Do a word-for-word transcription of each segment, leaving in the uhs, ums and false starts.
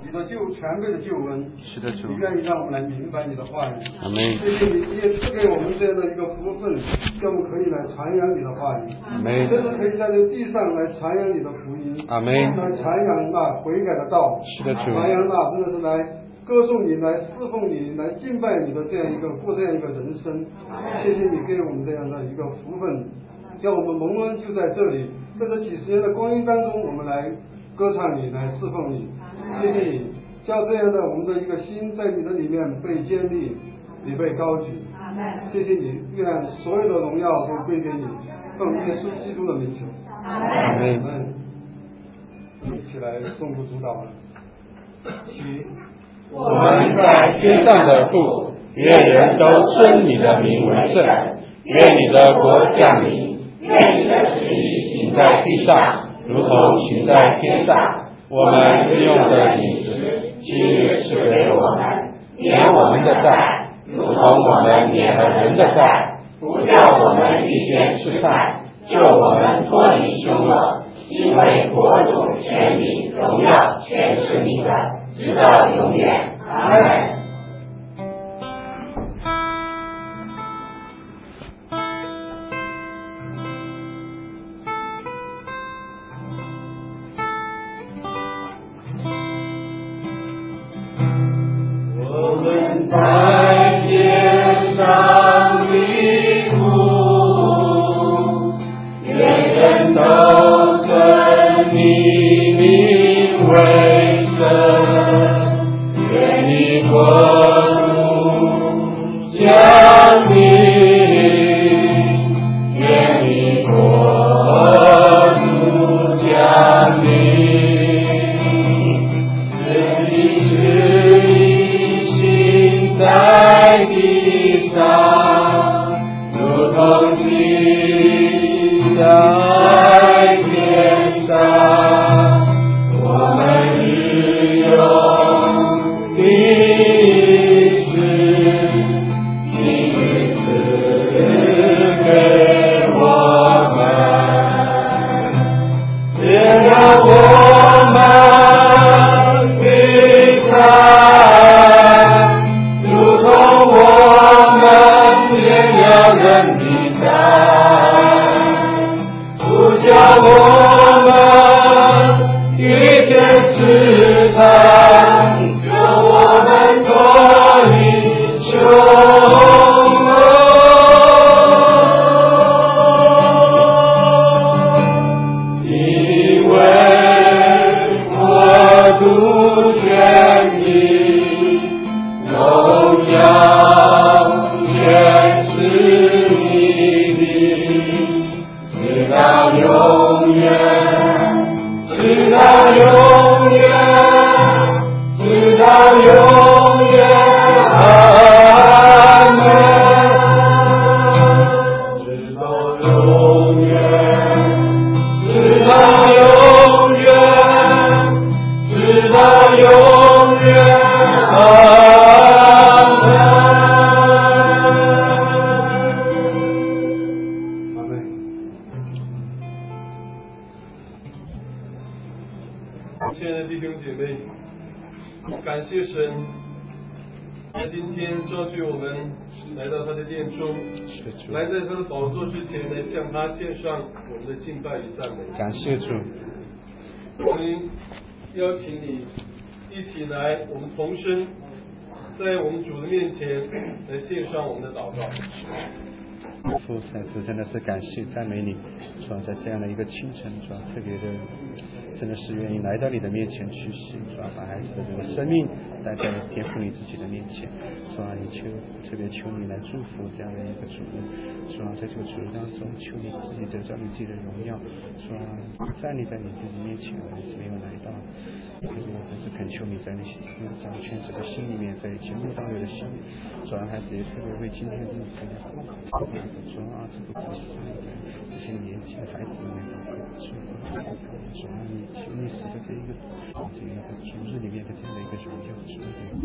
你的救全备的救恩， 是的主， 你愿意让我们来明白你的话语。 阿门。 谢谢你，你也赐给我们这样的一个福分，让我们可以来传扬你的话语。 阿门。 真的可以在这个地上来传扬你的福音。 阿门。 来传扬那悔改的道。 是的主。 传扬那真的是来歌颂你，来侍奉你，来敬拜你的这样一个过这样一个人生。谢谢你给我们这样的一个福分，让我们蒙恩就在这里，在这几十年的光阴当中，我们来歌唱你，来侍奉你。谢谢你，叫这样的我们的一个心在你的里面被建立，你被高举。谢谢你，愿所有的荣耀都归给你，奉耶稣基督的名求。 阿门。 一起来诵读主祷。起。 我们在天上的父，愿人都尊你的名为圣，愿你的国降临，愿你的旨意行在地上，如同行在天上。我们日用的饮食，今日赐给我们，免我们的债，如同我们免了人的债，不叫我们遇见试探，救我们脱离凶恶。因为国度、权力、荣耀，全是你的，直到永远。阿门。我们在天上的父，愿人都尊你名为圣，愿你国度降临，愿你国度降临，愿你旨意行在地上，如同行在天上。我们日用的食，今日赐给我们，别让我们离开，如同我们免了人的债，不叫我们遇见试探，救我们脱离凶恶。因为国度、权力、荣耀，全是你的，直到永远，直到永远，直到永远。阿门。直到永远，直到永远，直到永远。阿门。 阿门。 亲爱的弟兄姐妹，感谢神，在今天召集我们来到他的殿中，来在他的宝座之前，来向他献上我们的敬拜与赞美。 感谢主。 我们邀请你一起来，我们同声在我们主的面前来献上我们的祷告。 父神父真的是感谢赞美你，主要在这样的一个清晨，主要特别的，真的是愿意来到你的面前去信，主要把孩子的这个生命带在天父你自己的面前，主要你求特别求你来祝福这样的一个主日，主要在这个主日当中，求你自己得到你自己的荣耀，主要站立在你自己面前，我们是没有来到。所以我真是恳求你在你心掌权者的心里面，在节目当中的心里，主要孩子也特别为今天日子的祷告，主要这个不是这些年轻的孩子们祷告，主主要你求你使得这一个这一个主日里面的这样的一个荣耀，主的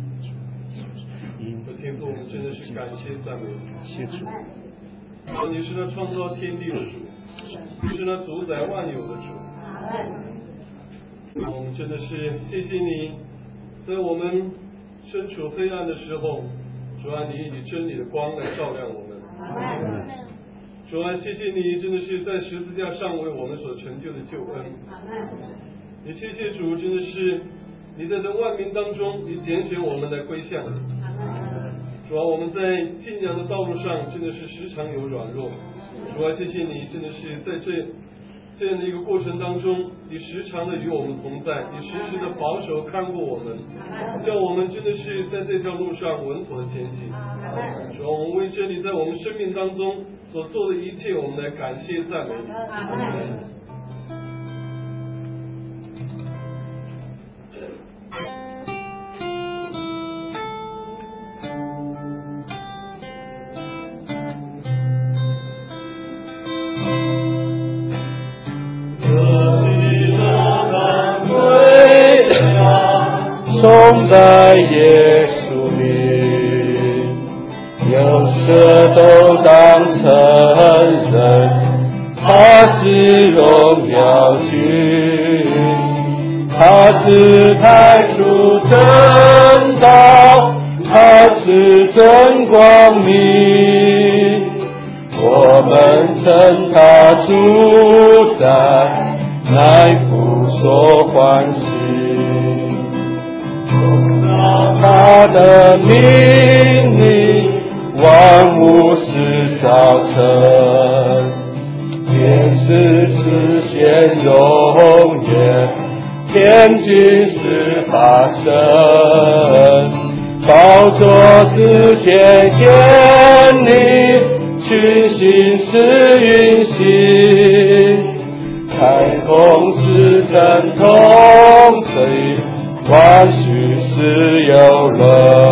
我天父，我们真的是感谢赞美， 感谢主。 主，你是那创造天地的主，你是那主宰万有的主。我们真的是谢谢你， 在我们身处黑暗的时候，主啊，你以真理的光来照亮我们。主啊，谢谢你，真的是在十字架上为我们所成就的救恩。也谢谢主，真的是你在这万民当中，你拣选我们来归向你。主啊，我们在信仰的道路上真的是时常有软弱。主啊，谢谢你，真的是在这这样的一个过程当中，你时常的与我们同在，你时时的保守看顾我们，叫我们真的是在这条路上稳妥的前行。主啊，我们为着你在我们生命当中所做的一切，我们来感谢赞美你。 颂在耶稣里，有舌头当承认，他是荣耀君，他是太初真道，他是真光明，我们称他主宰，乃父所欢喜。他的命令，万物是造成，天是实现永远，天君是发生，宝座是天天理，群星是运行，太空是真通水，万许是有人，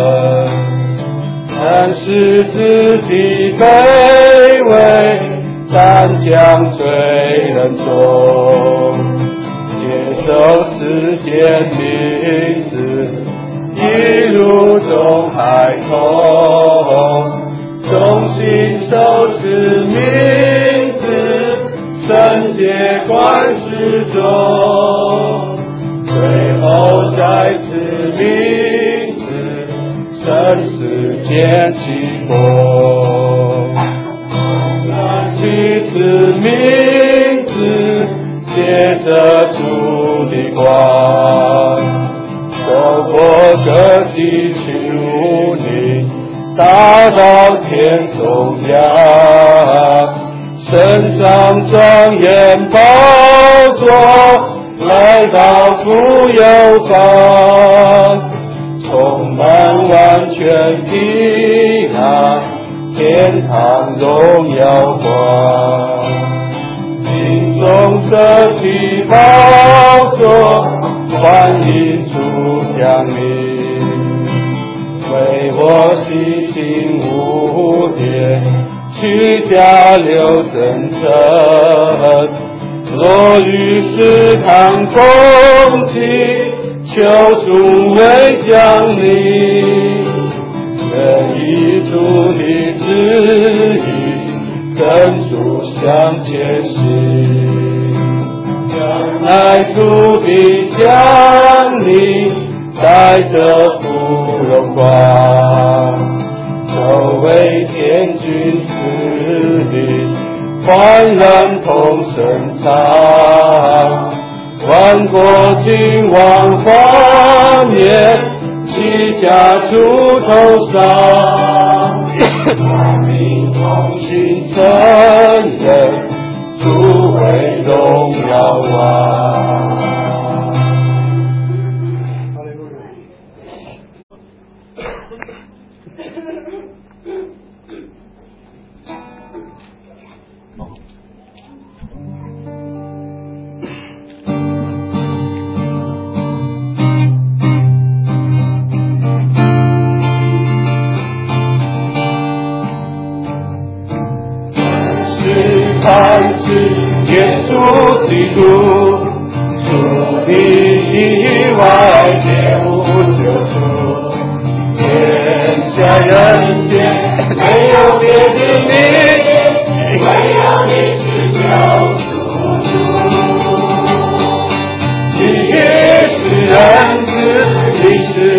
但是自己卑微，但将罪人中，接受世间名字，一路中孩童，重新受之名字，圣洁观世中，最后再次名字，生死间起风，拿起此名字，借着主的光，走过这地球里，达到天中央，身上庄严宝座，来到富有方，充满完全平安，天堂荣耀光，心中舍弃宝座，欢迎主降临，为我洗净污点，去加流真诚，落雨时看空气，求主为降临，愿依主的旨意，跟主向前行，将来主的降临，带着福荣光，周为天君赐领，欢然同声唱，万国君王华冕，齐家出头上，万民同心承认，主为荣耀王。凡是耶稣基督，除你以外别无救主，天下人间没有别的名，唯有你是救主。你是人子，你是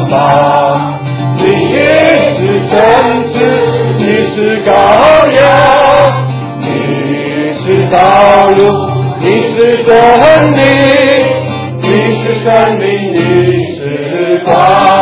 宝，你是真子，你是羔羊，你是道路，你是真理，你是生命，你是光，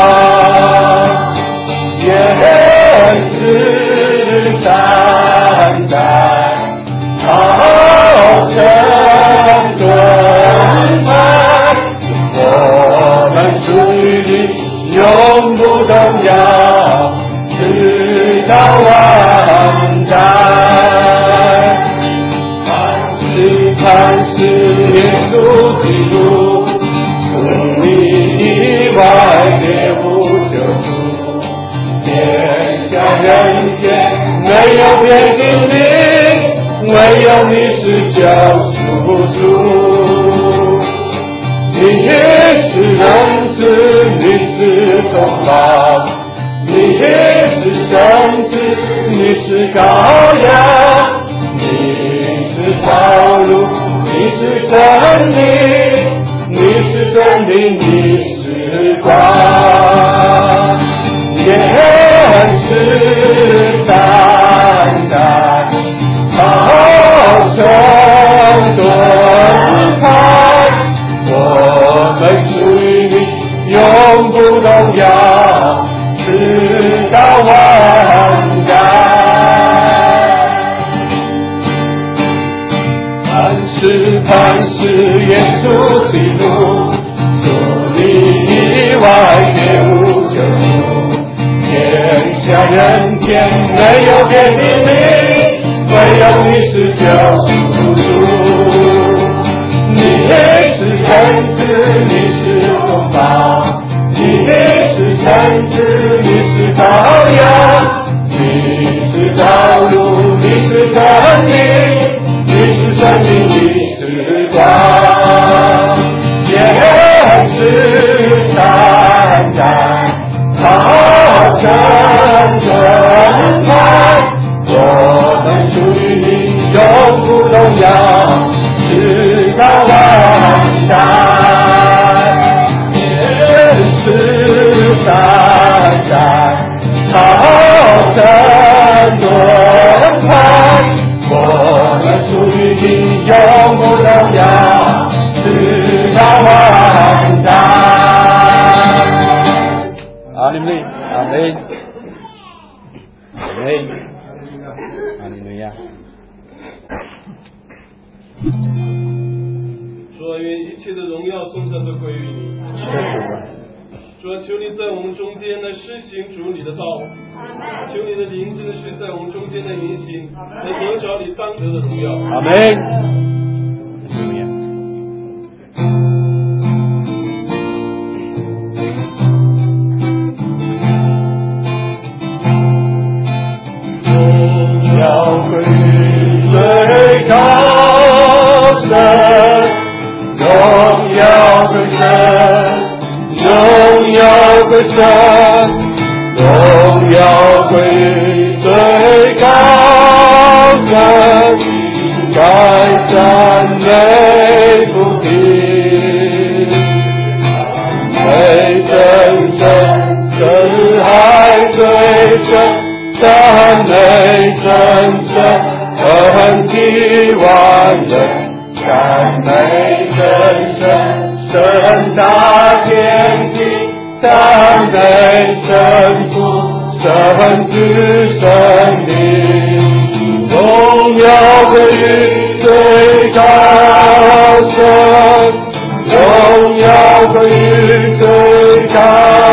也是站在好城盾牌，我们属于你，永不动摇，直到万代。看是看是耶稣基督，除你以外别无救主，天下人间没有别的名，唯有你是救赎主。你也是人子，你是中保，你也是圣子，你是羔羊，你是道路，你是真理，你是生命，你是光，也是站在好城盾牌，我们属于你，永不动摇，直到万代。磐石磐石耶稣基督，除你以外别无救主，天下人间没有别的名，唯有你是救赎主。你也是圣子，你是中保，你也是圣子，你是羔羊，你是道路，你是真理，你是生命，你是光，也是站在好城盾牌，我们属于你，永不动摇，直到万代，也是站在好城盾牌，我们属于你，永不动摇，直到万代。 阿利路亚，阿门，阿门，阿利路亚。 主啊，愿一切的荣耀颂赞都归于你。主啊，求你在我们中间来施行主你的道，求你的灵真的是在我们中间的运行，来得着你当得的荣耀。 阿门。阿利路亚。 荣耀归于最高神，荣耀归神，荣耀归神，荣耀归于最高神，该赞美不停，美真神，真爱最深。赞美真神，恩济万人，赞美真神，神大天地，赞美神父，神子神灵，荣耀归于最高神，荣耀归于最高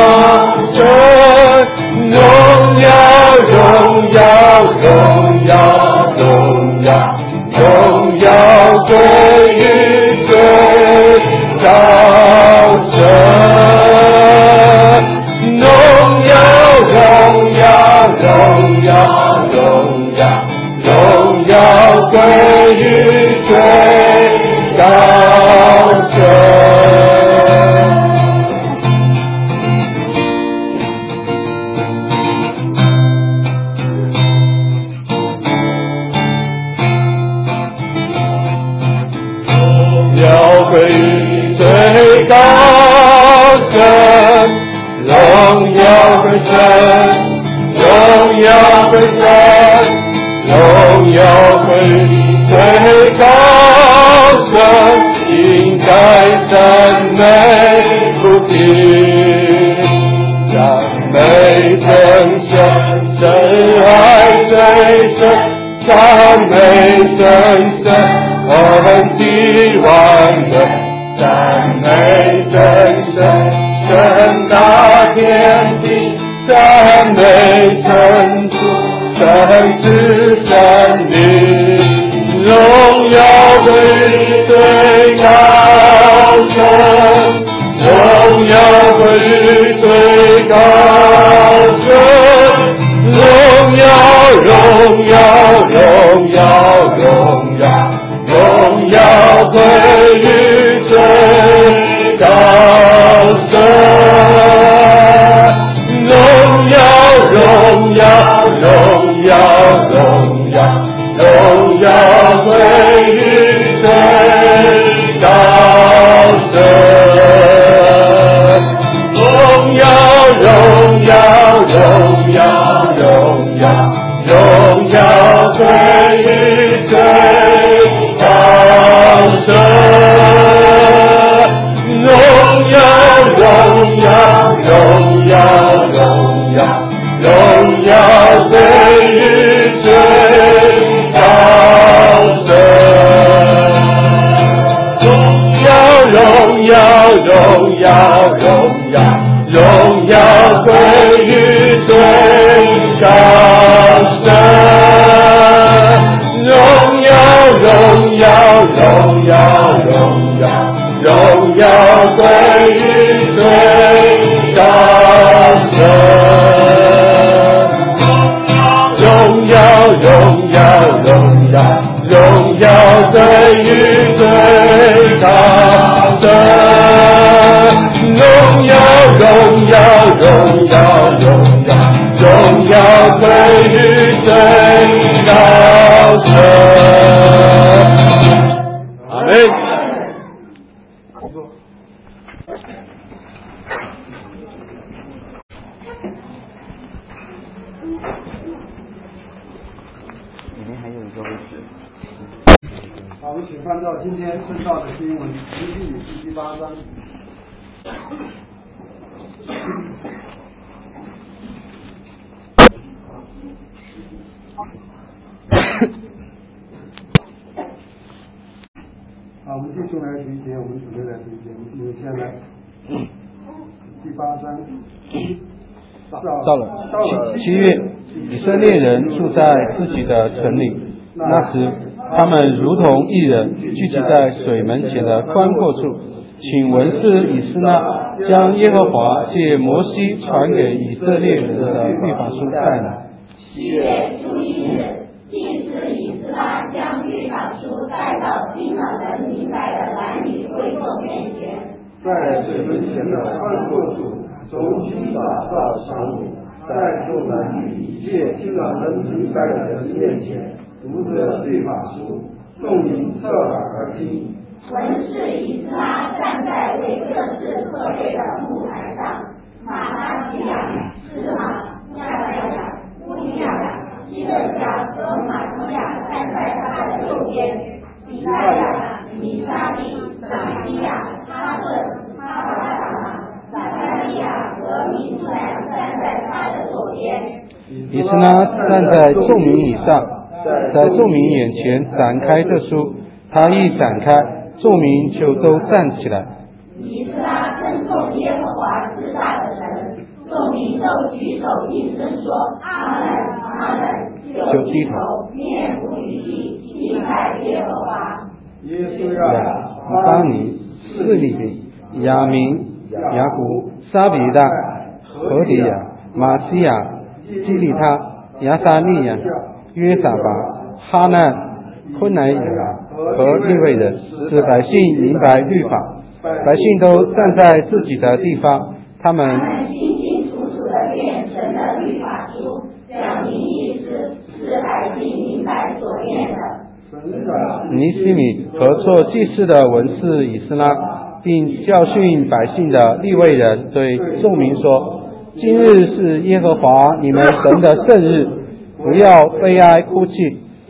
神，荣耀荣耀荣耀荣耀荣耀归于最高神，荣耀荣耀荣耀荣耀荣耀归于最高神。归于最高神，荣耀归最高神，应该赞美不停，赞美真神，神爱最深，赞美真神，恩地万人，赞美真神，神大天地，赞美真主，神之神灵，荣耀归最高神，荣耀归最高神，荣耀荣耀荣耀荣耀荣耀归于最高神，荣耀荣耀荣耀荣耀荣耀归于最高神，荣耀荣耀荣耀荣耀荣耀归于最高神，荣耀荣耀荣耀荣耀荣耀归于最高神，荣耀荣耀荣耀荣耀荣耀归于最高神，荣耀荣耀荣耀荣耀荣耀归于最高神，荣耀荣耀荣耀荣耀归于最高神，荣耀荣耀荣耀荣耀荣耀归于最高神。阿门。 好，我们请翻到今天圣道的经文，申命记第七八章。好，我们弟兄来读一节，我们准备来读一节，我们先来第八章。 到了到了七月，以色列人住在自己的城里，那时他们如同一人聚集在水门前的宽阔处，请文士以斯拉将耶和华借摩西传给以色列人的律法书带来。 七月初一日，祭司以斯拉将律法书带到听了人明白的男女会众面前， 在水门前的宽阔处，从西法到长午，在众男女一切听了人明白的人面前，读着律法书，众民侧耳而听。 文士以斯拉站在为各事设备的木台上，马拉西亚、士马、亚莱亚、乌利亚、基勒家和马提亚站在他的右边，比赛亚、米沙利、马西亚、哈顿、哈巴达马、撒加利亚和米苏亚站在他的左边。 以斯拉站在众民以上，在众民眼前展开这书，他一展开，众民就都站起来。 以斯拉称颂耶和华至大的神，众民都举手应声说阿门阿门，就低头面无语气敬拜耶和华。 耶稣呀， 巴尼、示利比、亚明、雅古、沙比大、何底亚、马西亚、基利他、亚撒利亚、约撒拔、哈难、昆乃雅和利未人，使百姓明白律法。百姓都站在自己的地方，他们清清楚楚地念神的律法书，讲明意思，使百姓明白所念的。 尼西米和做祭司的文士以斯拉，并教训百姓的利未人对众民说：今日是耶和华你们神的圣日，不要悲哀哭泣，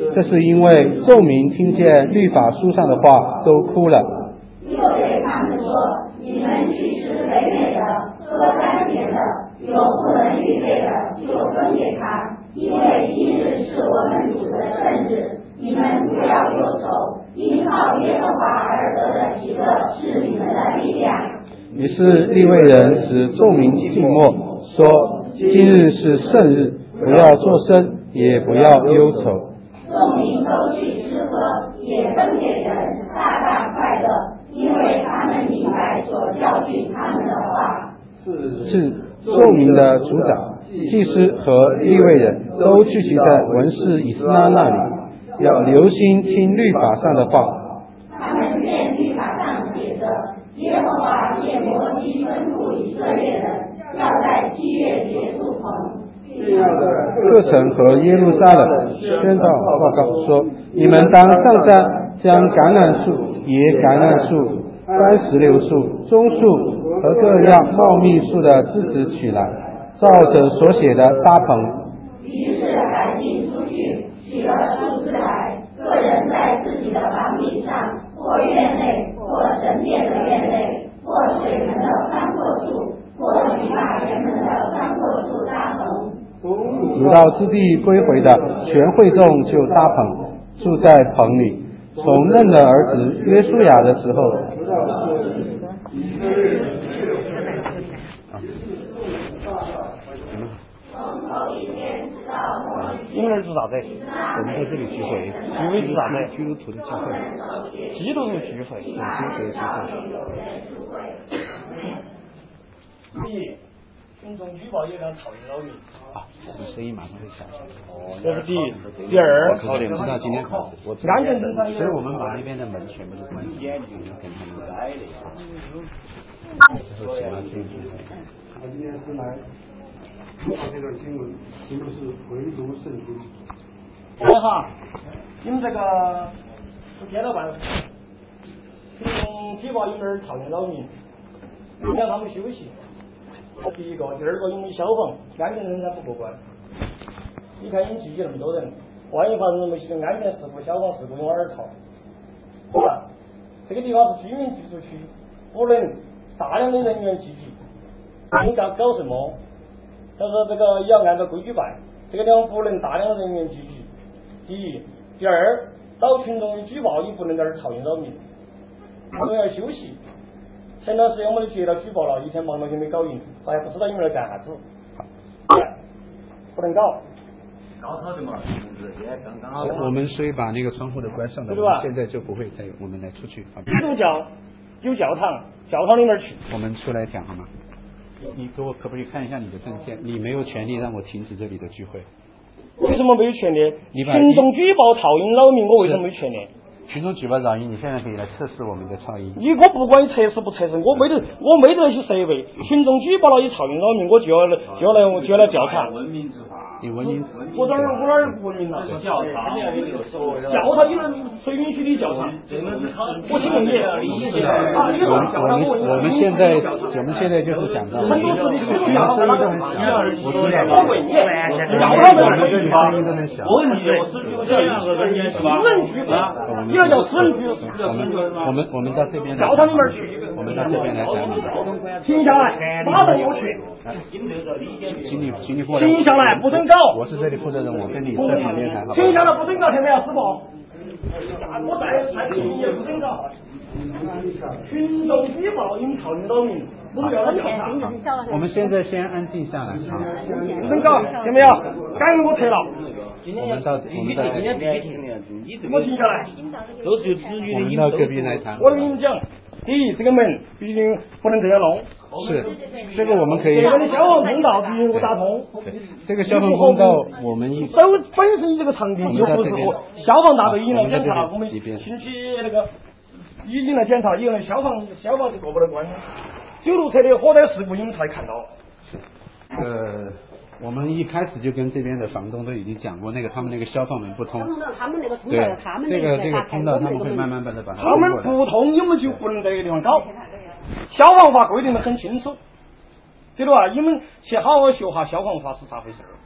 这是因为众民听见律法书上的话都哭了。 又对他们说：你们去吃肥美的，喝甘甜的，有不能预备的，就分给他，因为今日是我们主的圣日。你们不要忧愁，因靠耶和华而得的喜乐是你们的力量。 于是利未人使众民静默，说：今日是圣日，不要作声，也不要忧愁。 众民都去吃喝，也分给人，大大快乐，因为他们明白所教训他们的话。 是众民的族长、祭司和利未人都聚集在文士以斯拉那里，要留心听律法上的话。 他们见律法上写着，耶和华借摩西吩咐以色列人，要在七月节祝棚。 各城和耶路撒冷宣告报告说：你们当上山，将橄榄树、野橄榄树、番石榴树、棕树和各样茂密树的枝子取来，照着所写的搭棚。 于是百姓出去，取了树枝来，个人在自己的房顶上，或院内，或神殿的院内，或水门的宽阔处，或举法园门的宽阔处搭棚。 有到之地归回的，全会众就搭棚，住在棚里。从嫩的儿子约书亚的时候， 因为是啥子？ 我们在这里聚会， 聚会是啥子？ 基督徒的聚会， 基督徒聚会， 对，基督徒的聚会。 第一，群众举报有辆草原扰民。 啊，这声音马上会响。 这是第一。第二， 我知道今天考试，我知道安全侦查， 所以我们把那边的门全部都关起来，跟他们来。之后请他进去。 我今天是来读这段经文，题目是回读圣经。 大家好，你们这个不接到办，群众举报有点草原扰民，影响他们休息。这第一个，第二个因为消防安全侦查不过关。你看你聚集那么多人，万一发生什么些安全事故、消防事故，往哪儿逃？是吧？这个地方是居民居住区，不能大量的人员聚集。你搞搞什么？他说这个也要按照规矩办，这个地方不能大量的人员聚集。第一，第二，遭群众举报，也不能在这儿草原扰民，我们要休息。前段时间我们都接到举报了，一天忙了就没搞赢，还不知道有没有干啥子，不能搞。 高考的嘛，现在刚刚。 我们所以把那个窗户都关上的， 对吧？ 现在就不会再我们来出去。 基督教有教堂，教堂里面去。 我们出来讲好吗？你给我可不可以看一下你的证件？你没有权利让我停止这里的聚会。 为什么没有权利？ 你把群众举报噪音扰民，我为什么没有权利？ 群众举报噪音，你现在可以来测试我们的噪音。 你我不管你测试不测试，我没得我没得那些设备。群众举报了有噪音扰民，我就要来就要来就要来调查。 文明执法。 你文明？ 我哪儿我哪儿不文明了？ 教堂， 教堂有人谁允许你教堂？我请问你，啊，你说教堂我们我们现在我们现在就是讲到很多事情都教堂在哪个？ 我知道。 我问你，教堂在哪个地方？ 声音都很小。 我问你，我是举这样的人是吧？ 私人聚会，你要叫私人聚会。 我们我们到这边来。 教堂里面去。 我们到这边来讲。 停下来，马上就去。 请你请你过来。 停下来，不准搞。 我是这里负责人，我跟你在旁边谈好。 停下来，不准搞，听没有，师傅？我在派出所也不准搞。群众举报因噪音扰民，我们要来调查。 我们现在先安静下来啊！ 不准搞，听没有？赶紧给我撤了。 我们到我们到今天必须停的，你这我停下来。 都是有子女的。 我们到隔壁来谈。 我跟你讲，第一，这个门毕竟不能这样弄。 是，这个我们可以。 这个的消防通道必须给我打通。 这个消防通道我们一。 都本身这个场地就不适合消防大队已经来检查了，我们星期那个已经来检查，以后消防消防是过不得关的。九路车的火灾事故你们才看到。 呃，我们一开始就跟这边的房东都已经讲过，那个他们那个消防门不通。 他们那个通道，他们这个这个通道他们会慢慢把它把它。 他们不通，你们就不能在这个地方搞。消防法规定的很清楚，对吧？你们去好好学下消防法是咋回事儿。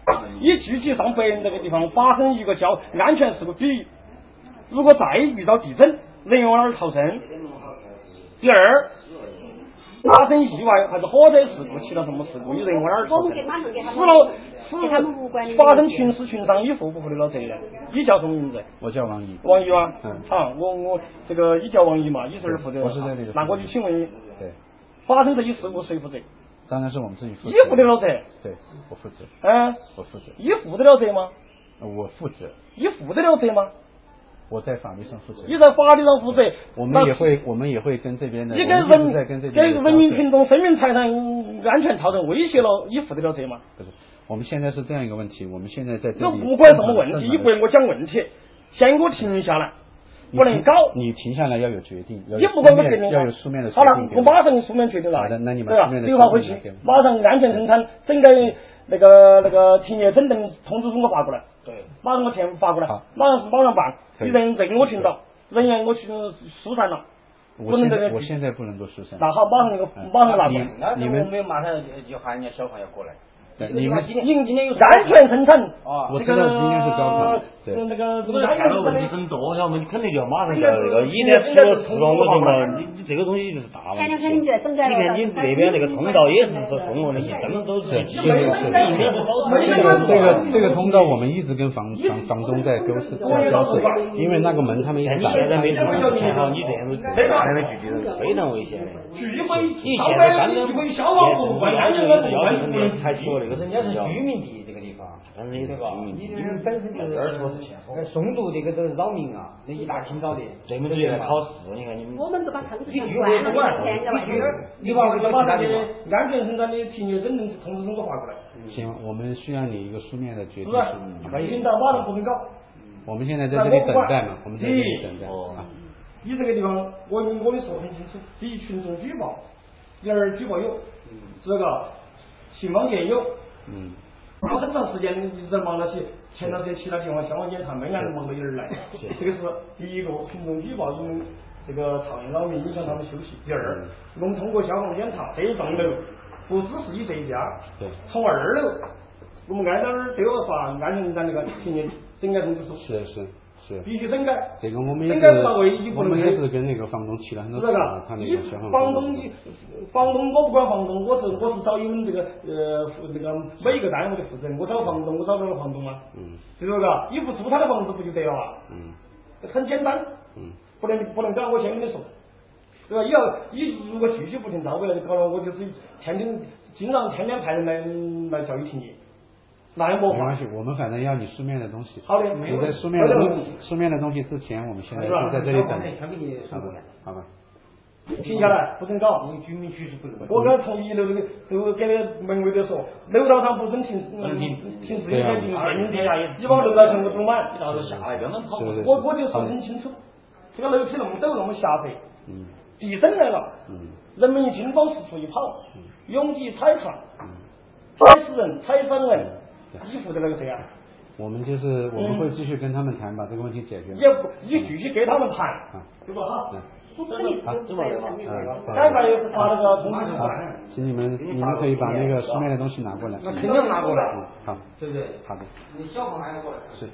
以具体上百人这个地方发生一个交安全事故，比如如果再遇到地震，人员往哪儿逃生？第二，发生意外还是火灾事故，起了什么事故，有人往哪儿逃生？死了死发生群死群伤，你负不负得了责任？你叫什么名字？ 我叫王毅。 王毅吗？ 嗯。 好，我我这个你叫王毅嘛，你是负责。 我是在这个。 那我就请问你， 对， 发生这些事故谁负责？ 当然是我们自己负责。 你负得了责？ 对，我负责。 嗯， 我负责。 你负得了责吗？ 我负责。 你负得了责吗？ 我在法律上负责。 你在法律上负责。 我们也会，我们也会跟这边的。 你给人给人民群众生命财产安全造成威胁了，你负得了责吗？ 不是，我们现在是这样一个问题，我们现在在这里。 这不管什么问题，你不给我讲问题，先给我停下来。不能搞， 你停下来要有决定， 你不管我决定， 要有书面的决定。好了，我马上书面决定了。 好的，那你们对吧？留下回去，马上安全生产，整个那个那个停业整顿通知书我发过来。 对。 马上我填发过来，马上马上办。你人这个我听到，人员我去疏散了， 不能这个。我现在不能够疏散。 那好，马上那个马上拿过来。 那你们没有马上就喊人家消防要过来。 你们今今今天有安全生产啊，我知道今天是高考，对， 那个不是看到问题很多，我们肯定就要马上要那个，一旦出了事了，我就嘛，你你这个东西就是大问题。你看你那边那个通道也是说通了那些，根本都是是是是，这个这个这个通道我们一直跟房房房东在沟是在交涉，因为那个门他们一直打开。 现在没做好，你这样子这样的聚集是非常危险的。你现在刚刚也消防部门要求要求你采取了。 人家是居民地这个地方，对吧？你这本身就是二十线，松渡这个都是扰民啊，那一大清早的， 这么多人考试，你看你们。 我们都把通知你书关了， 你你把这个把那些安全生产的停业整顿通知书给我发过来。 行，我们需要你一个书面的决定。 是啊，领导马上不能搞。 我们现在在这里等待嘛，我们在这里等待啊。 你这个地方，我我的说很清楚，第一群众举报，第二举报有，这个。信访也有， 嗯， 我很长时间一直在忙那些，前段时间其他地方消防检查没按忙到有人来，这个是第一个群众举报，因为这个噪音扰民影响他们休息。第二，我们通过消防检查，这一栋楼不只是你这一家， 对， 从二楼我们按照都要发安全生产那个停业整改通知书， 是是。是必须整改， 这个我们也是，我们也是跟那个房东起了很多次，他那个消防房东，房东我不管房东，我是我是找你们这个呃那个每一个单位的负责人，我找房东，我找那个房东啊， 嗯， 对不对？你不租他的房子不就得了啊？ 嗯， 很简单， 嗯，不能不能搞，我先跟你说，对吧？以后你如果继续不听照规来搞了，我就是天天经常天天派人来来叫你停业。那也没关系，我们反正要你书面的东西。 好的， 你在书面的东书面的东西之前，我们现在就在这里等。好吧，好吧。 停下来，不准搞。 你居民区是不能。 我刚从一楼那个都给那门卫的说，楼道上不准停停停自行车、停电瓶车，你把楼道全部堵满， 到时候下来根本跑不了。我我就说很清楚，这个楼梯那么陡那么狭窄， 嗯， 地震来了， 嗯， 人们惊慌失措一跑，拥挤踩踏，踩死人、踩伤人。你负责那个谁啊？ 我们就是我们会继续跟他们谈，把这个问题解决。 也不，你继续跟他们谈，对吧？哈。 好， 这么的嘛。赶快又发那个通知书。 好，请你们你们可以把那个书面的东西拿过来。 那肯定拿过来。 好， 对不对？ 好的。 你消防还要过来。 是。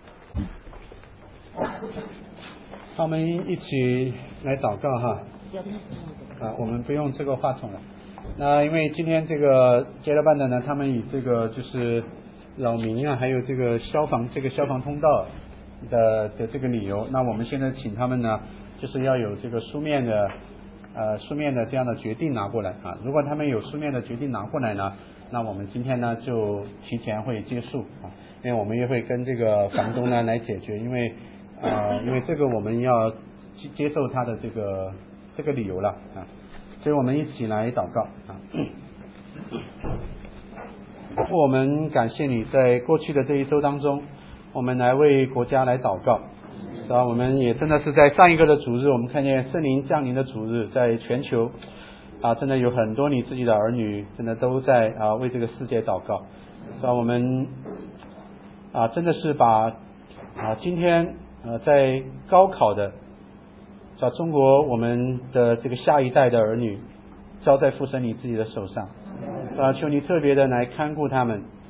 那我们一起来祷告哈。啊，我们不用这个话筒了。那因为今天这个接了办的呢，他们以这个就是扰民啊，还有这个消防这个消防通道的的这个理由，那我们现在请他们呢，就是要有这个书面的呃书面的这样的决定拿过来啊。如果他们有书面的决定拿过来呢，那我们今天呢就提前会结束啊，因为我们也会跟这个房东呢来解决，因为呃因为这个我们要接受他的这个这个理由了啊。所以我们一起来祷告啊！我们感谢你在过去的这一周当中，我们来为国家来祷告，是吧？我们也真的是在上一个的主日，我们看见圣灵降临的主日，在全球啊，真的有很多你自己的儿女，真的都在啊为这个世界祷告，是吧？我们啊真的是把啊今天呃在高考的。把中国我们的这个下一代的儿女交在父神你自己的手上，啊，求你特别的来看顾他们，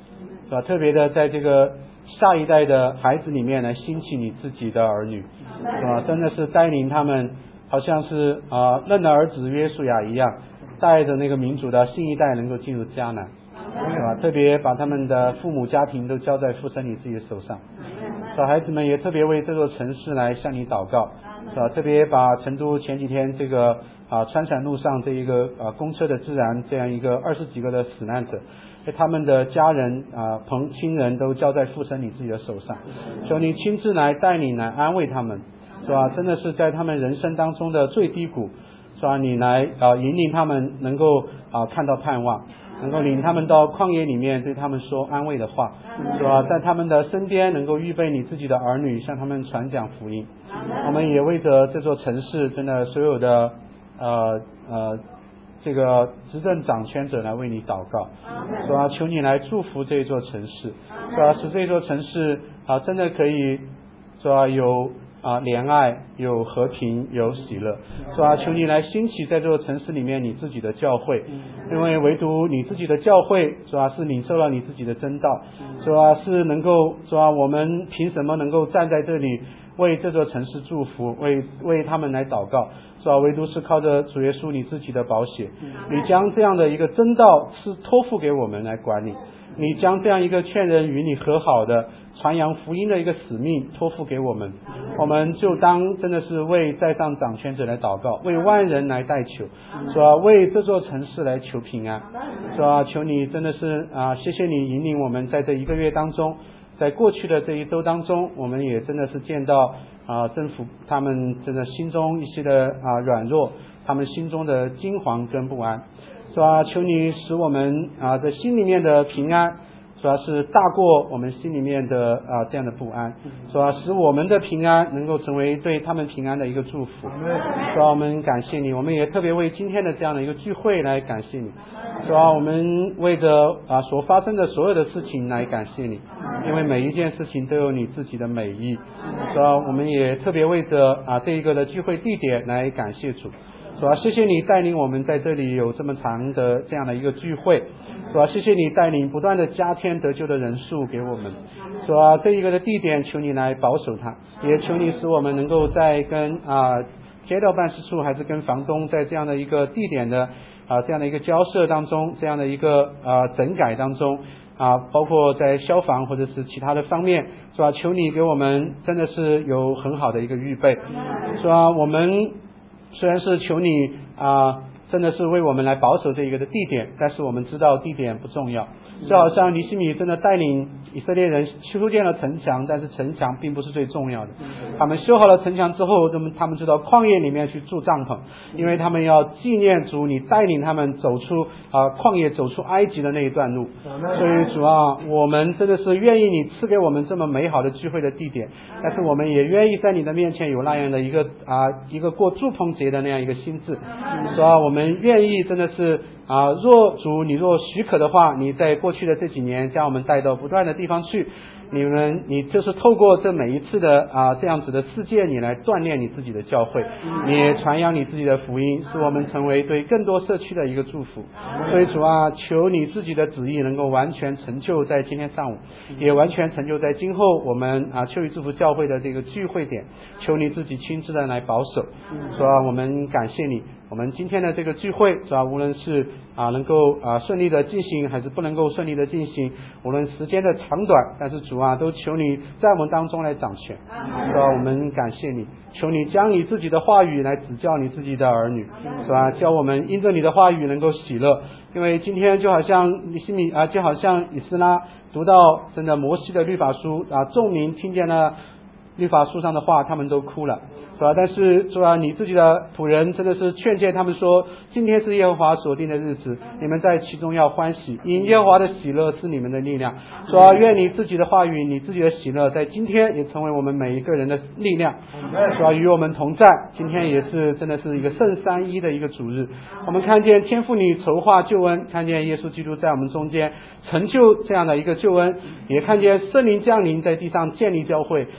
是吧？特别的在这个下一代的孩子里面来兴起你自己的儿女，是吧？真的是带领他们，好像是啊嫩的儿子约书亚一样，带着那个民主的新一代能够进入迦南，是吧？特别把他们的父母家庭都交在父神你自己的手上，小孩子们也特别为这座城市来向你祷告，是吧？特别把成都前几天这个啊川陕路上这一个啊公车的自燃这样一个二十几个的死难者，他们的家人啊朋亲人都交在父神你自己的手上，求你亲自来带领来安慰他们，是吧？真的是在他们人生当中的最低谷，是吧？你来啊引领他们能够啊看到盼望，能够领他们到旷野里面对他们说安慰的话，是吧？在他们的身边能够预备你自己的儿女向他们传讲福音。我们也为着这座城市真的所有的呃呃这个执政掌权者来为你祷告，是吧？求你来祝福这座城市，是吧？使这座城市啊真的可以，是吧？有啊怜爱，有和平，有喜乐，是吧？求你来兴起在这座城市里面你自己的教会，因为唯独你自己的教会，是吧？是领受了你自己的真道，是吧？是能够，是吧？我们凭什么能够站在这里为这座城市祝福，为为他们来祷告，是吧？唯独是靠着主耶稣你自己的宝血，你将这样的一个真道是托付给我们来管理，你将这样一个劝人与你和好的传扬福音的一个使命托付给我们，我们就当真的是为在上掌权者来祷告，为万人来代求，是吧？为这座城市来求平安，是吧？求你真的是啊，谢谢你引领我们在这一个月当中，在过去的这一周当中，我们也真的是见到啊政府他们真的心中一些的啊软弱，他们心中的惊惶跟不安，是吧？求你使我们啊在心里面的平安，主要是大过我们心里面的啊这样的不安，是吧？使我们的平安能够成为对他们平安的一个祝福，是吧？我们感谢你，我们也特别为今天的这样的一个聚会来感谢你，是吧？我们为着啊所发生的所有的事情来感谢你，因为每一件事情都有你自己的美意，是吧？我们也特别为着啊这一个的聚会地点来感谢主，是吧？谢谢你带领我们在这里有这么长的这样的一个聚会，是吧？谢谢你带领不断的加添得救的人数给我们，是吧？这一个的地点求你来保守它，也求你使我们能够在跟啊街道办事处还是跟房东在这样的一个地点的啊这样的一个交涉当中，这样的一个啊整改当中啊，包括在消防或者是其他的方面，是吧？求你给我们真的是有很好的一个预备，是吧？我们虽然是求你啊，真的是为我们来保守这一个的地点，但是我们知道地点不重要，就好像尼希米真的带领以色列人修建了城墙，但是城墙并不是最重要的，他们修好了城墙之后，他们他们知道旷野里面去住帐篷，因为他们要纪念主你带领他们走出啊旷野走出埃及的那一段路，所以主啊，我们真的是愿意你赐给我们这么美好的聚会的地点，但是我们也愿意在你的面前有那样的一个啊一个过祝棚节的那样一个心智，所以我们愿意真的是啊，若主你若许可的话，你在过去的这几年将我们带到不断的地方去，你们你就是透过这每一次的啊这样子的事件，你来锻炼你自己的教会，你也传扬你自己的福音，使我们成为对更多社区的一个祝福。所以主啊，求你自己的旨意能够完全成就在今天上午，也完全成就在今后我们啊秋雨祝福教会的这个聚会点，求你自己亲自的来保守。说啊，我们感谢你。我们今天的这个聚会是吧，无论是啊能够啊顺利的进行，还是不能够顺利的进行，无论时间的长短，但是主啊都求你在我们当中来掌权，是吧？我们感谢你，求你将你自己的话语来指教你自己的儿女，是吧？教我们因着你的话语能够喜乐，因为今天就好像尼希米啊，就好像以斯拉读到真的摩西的律法书啊，众民听见了律法书上的话，他们都哭了，是吧？但是主啊，你自己的仆人真的是劝诫他们说，今天是耶和华所定的日子，你们在其中要欢喜，因耶和华的喜乐是你们的力量。主啊，愿你自己的话语，你自己的喜乐，在今天也成为我们每一个人的力量。主啊，与我们同在。今天也是真的是一个圣三一的一个主日，我们看见天父你筹划救恩，看见耶稣基督在我们中间成就这样的一个救恩，也看见圣灵降临在地上建立教会。如今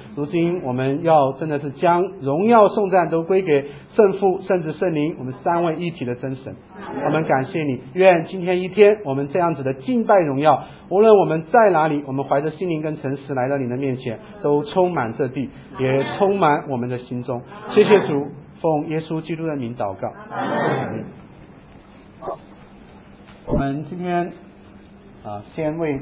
今我们要真的是将荣耀颂赞都归给圣父、圣子、圣灵，我们三位一体的真神。我们感谢你，愿今天一天我们这样子的敬拜荣耀，无论我们在哪里，我们怀着心灵跟诚实来到你的面前，都充满这地，也充满我们的心中。谢谢主，奉耶稣基督的名祷告。我们今天啊，先为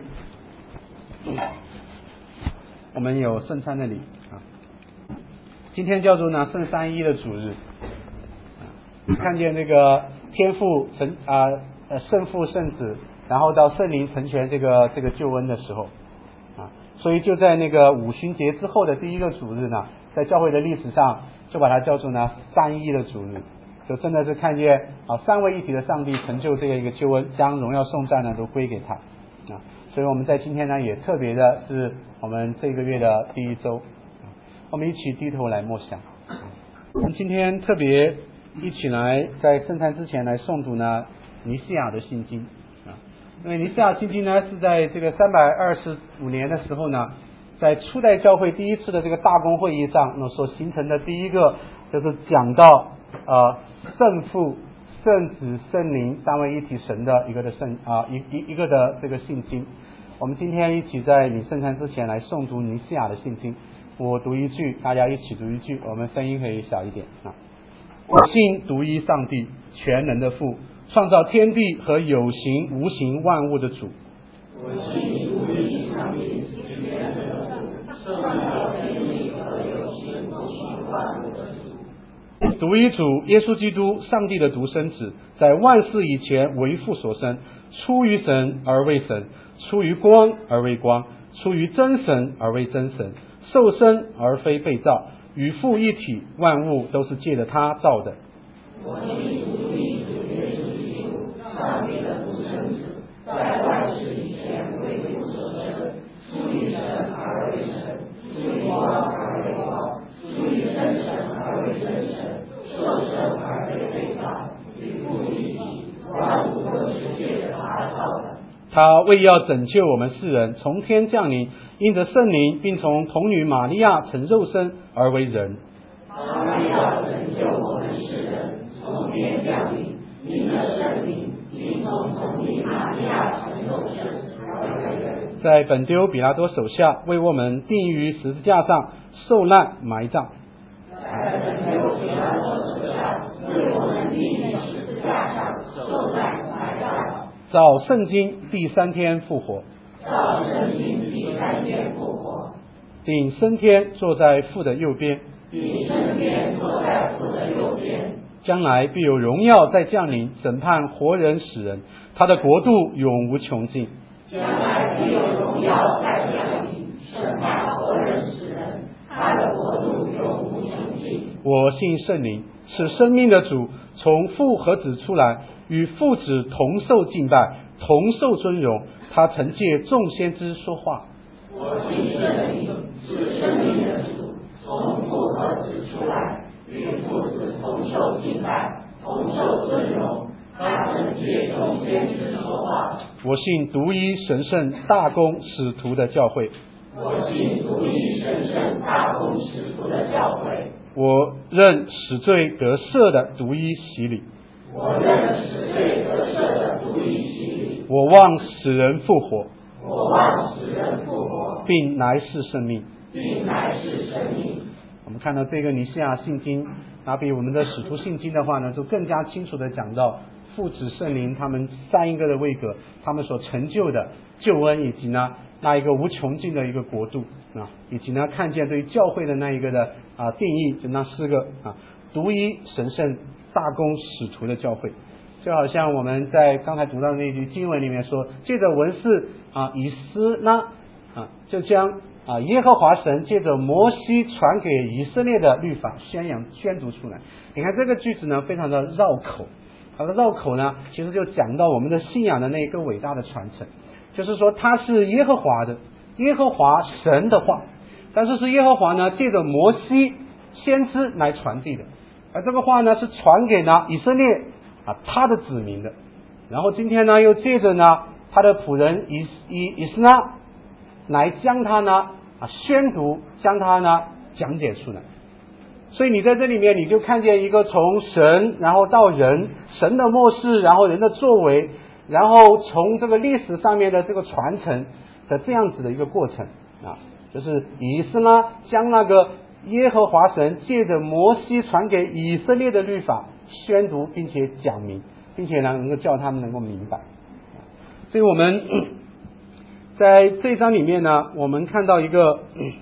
我们有圣餐的礼啊，今天叫做呢圣三一的主日，看见这个天父成啊呃圣父圣子，然后到圣灵成全这个这个救恩的时候啊，所以就在那个五旬节之后的第一个主日呢，在教会的历史上就把它叫做呢三一的主日，就真的是看见啊三位一体的上帝成就这个一个救恩，将荣耀颂赞呢都归给他啊，所以我们在今天呢也特别的是我们这个月的第一周，我们一起低头来默想。我们今天特别一起来在圣餐之前来诵读呢尼西亚的信经啊，因为尼西亚信经呢是在这个三百二十五年的时候呢，在初代教会第一次的这个大公会议上那所形成的第一个就是讲到呃圣父、圣子、圣灵三位一体神的一个的圣啊一一一个的这个信经。我们今天一起在领圣餐之前来诵读尼西亚的信经，我读一句，大家一起读一句，我们声音可以小一点啊。我信独一上帝，全能的父，创造天地和有形无形万物的主。 我信独一上帝，全能的父，创造天地和有形无形万物的主。 独一主耶稣基督，上帝的独生子，在万事以前为父所生，出于神而为神，出于光而为光，出于真神而为真神，受生而非被造，与父一体，万物都是借着他造的。 我信独一主耶稣基督，上帝的独生子，在万事以前为父所生，出于神而为神，出于光而为光，出于真神而为真神，受生而非被造，与父一体，万物都是借着他造的。 他为要拯救我们世人，从天降临，因着圣灵，并从童女玛利亚成肉身而为人。 他为要拯救我们世人，从天降临，因着圣灵，并从童女玛利亚成肉身而为人。 在本丢比拉多手下，为我们钉于十字架上，受难埋葬。 在本丢比拉多手下，为我们钉于十字架上，受难埋葬。 照圣经第三天复活， 照圣经第三天复活， 并升天坐在父的右边， 并升天坐在父的右边。 将来必有荣耀再降临，审判活人死人，他的国度永无穷尽。 将来必有荣耀再降临，审判活人死人，他的国度永无穷尽。 我信圣灵，是生命的主，从父和子出来，与父子同受敬拜，同受尊荣。他曾借众先知说话。 我信圣灵，是生命的主，从父和子出来，与父子同受敬拜，同受尊荣。他曾借众先知说话。 我信独一神圣大公使徒的教会。 我信独一神圣大公使徒的教会。 我认使罪得赦的独一洗礼。 我认使罪得赦的独一洗礼。 我望使人复活。 我望使人复活， 并来世生命。 并来世生命。 我们看到这个尼西亚信经，那比我们的使徒信经的话呢，就更加清楚的讲到父子圣灵他们三一个的位格，他们所成就的救恩，以及呢那一个无穷尽的一个国度啊，以及呢看见对于教会的那一个的啊定义，就那四个啊独一神圣大公使徒的教会。就好像我们在刚才读到的那句经文里面说，借着文士啊以斯拉啊，就将啊耶和华神借着摩西传给以色列的律法宣扬宣读出来。你看这个句子呢非常的绕口，它的绕口呢其实就讲到我们的信仰的那一个伟大的传承，就是说它是耶和华的耶和华神的话，但是是耶和华呢借着摩西先知来传递的，而这个话呢是传给呢以色列啊他的子民的，然后今天呢又借着呢他的仆人以以以斯拉来将他呢啊宣读，将他呢讲解出来。所以你在这里面你就看见一个从神然后到人，神的末世，然后人的作为，然后从这个历史上面的这个传承的这样子的一个过程啊，就是以斯拉将那个耶和华神借着摩西传给以色列的律法宣读并且讲明，并且能够叫他们能够明白。所以我们在这一章里面呢，我们看到一个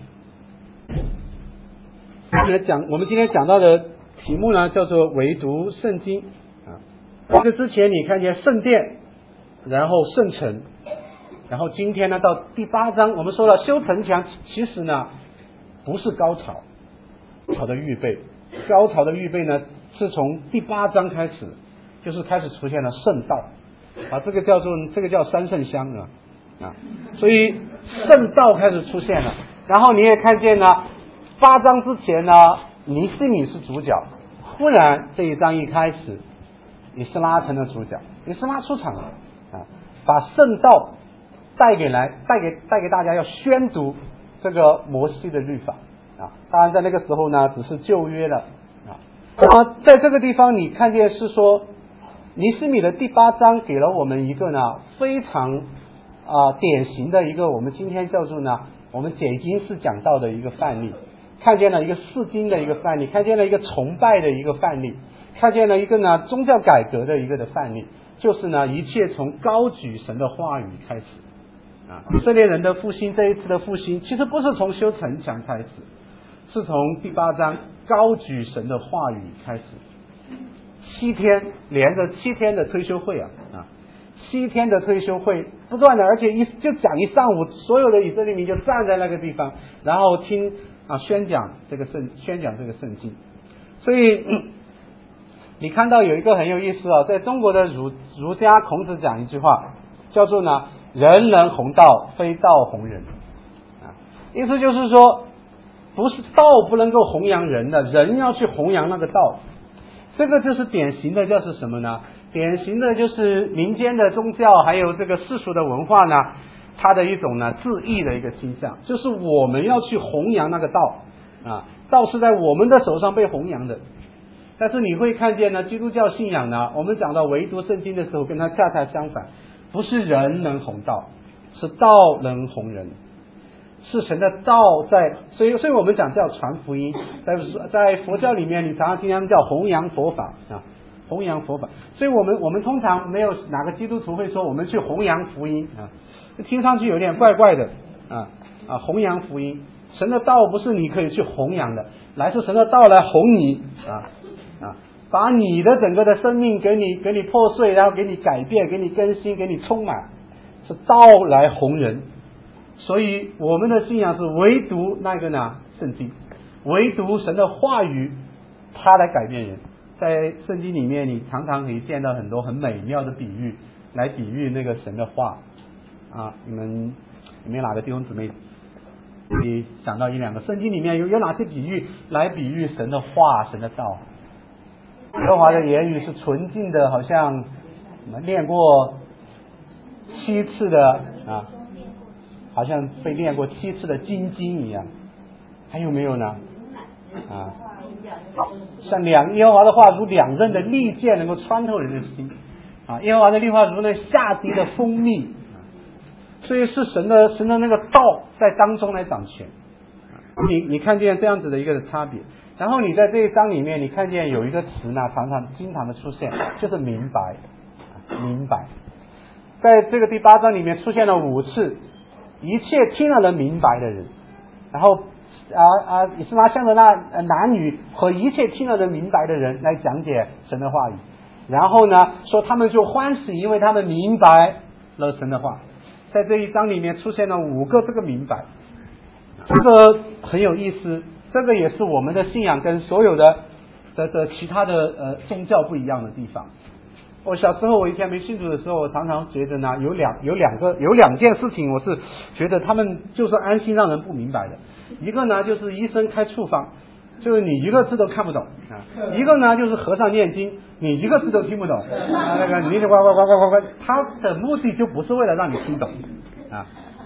讲我们今天讲到的题目呢，叫做唯独圣经啊。这个之前你看见圣殿，然后圣城，然后今天呢到第八章，我们说了修城墙，其实呢不是高潮，高潮的预备，高潮的预备呢是从第八章开始，就是开始出现了圣道啊，这个叫做这个叫三圣香啊啊，所以圣道开始出现了。然后你也看见呢，八章之前呢，尼西米是主角，忽然这一章一开始，以斯拉成了主角，以斯拉出场了啊，把圣道带给来，带给带给大家，要宣读这个摩西的律法啊。当然在那个时候呢，只是旧约了啊。那么在这个地方，你看见是说，尼西米的第八章给了我们一个呢非常啊、呃、典型的一个我们今天叫做呢我们解经式讲道的一个范例。看见了一个释经的一个范例，看见了一个崇拜的一个范例，看见了一个呢宗教改革的一个的范例，就是呢一切从高举神的话语开始啊。以色列人的复兴，这一次的复兴其实不是从修城墙开始，是从第八章高举神的话语开始。七天连着七天的推修会啊啊，七天的推修会不断的，而且一就讲一上午，所有的以色列民就站在那个地方，然后听啊宣讲这个圣宣讲这个圣经。所以、嗯、你看到有一个很有意思啊，在中国的儒儒家孔子讲一句话，叫做呢人人弘道，非道弘人啊，意思就是说不是道不能够弘扬人的，人要去弘扬那个道。这个就是典型的就是什么呢？典型的就是民间的宗教还有这个世俗的文化呢，它的一种呢自义的一个倾向，就是我们要去弘扬那个道啊，道是在我们的手上被弘扬的。但是你会看见呢，基督教信仰呢，我们讲到唯独圣经的时候，跟它恰恰相反，不是人能弘道，是道能弘人。是神的道在，所以所以我们讲叫传福音，在在佛教里面，你常常听他们叫弘扬佛法啊，弘扬佛法。所以我们我们通常没有哪个基督徒会说我们去弘扬福音啊，听上去有点怪怪的啊啊，弘扬福音，神的道不是你可以去弘扬的，来自神的道来弘你啊啊，把你的整个的生命给你给你破碎，然后给你改变，给你更新，给你充满，是道来弘人。所以我们的信仰是唯独那个呢圣经，唯独神的话语，它来改变人。在圣经里面你常常可以见到很多很美妙的比喻，来比喻那个神的话啊。你们有没有哪个弟兄姊妹可以想到一两个圣经里面有有哪些比喻来比喻神的话神的道？耶和华的言语是纯净的，好像我们练过七次的啊，好像被练过七次的金经一样。还有没有呢？啊，像两耶和华的话如两刃的利剑，能够穿透人的心啊。耶和华的律法如那下滴的蜂蜜，所以是神的神的那个道在当中来掌权。你你看见这样子的一个差别，然后你在这一章里面，你看见有一个词呢，常常经常的出现，就是明白，明白。在这个第八章里面出现了五次，一切听了能明白的人，然后啊啊，以斯拉向着那男女和一切听了能明白的人来讲解神的话语，然后呢说他们就欢喜，因为他们明白了神的话。在这一章里面出现了五个这个明白，这个很有意思，这个也是我们的信仰跟所有的的的其他的呃宗教不一样的地方。我小时候我以前没信主的时候，我常常觉得呢，有两有两个有两件事情，我是觉得他们就是安心让人不明白的。一个呢就是医生开处方，就是你一个字都看不懂啊；一个呢就是和尚念经，你一个字都听不懂啊。那个你呱呱呱呱呱呱，他的目的就不是为了让你听懂啊。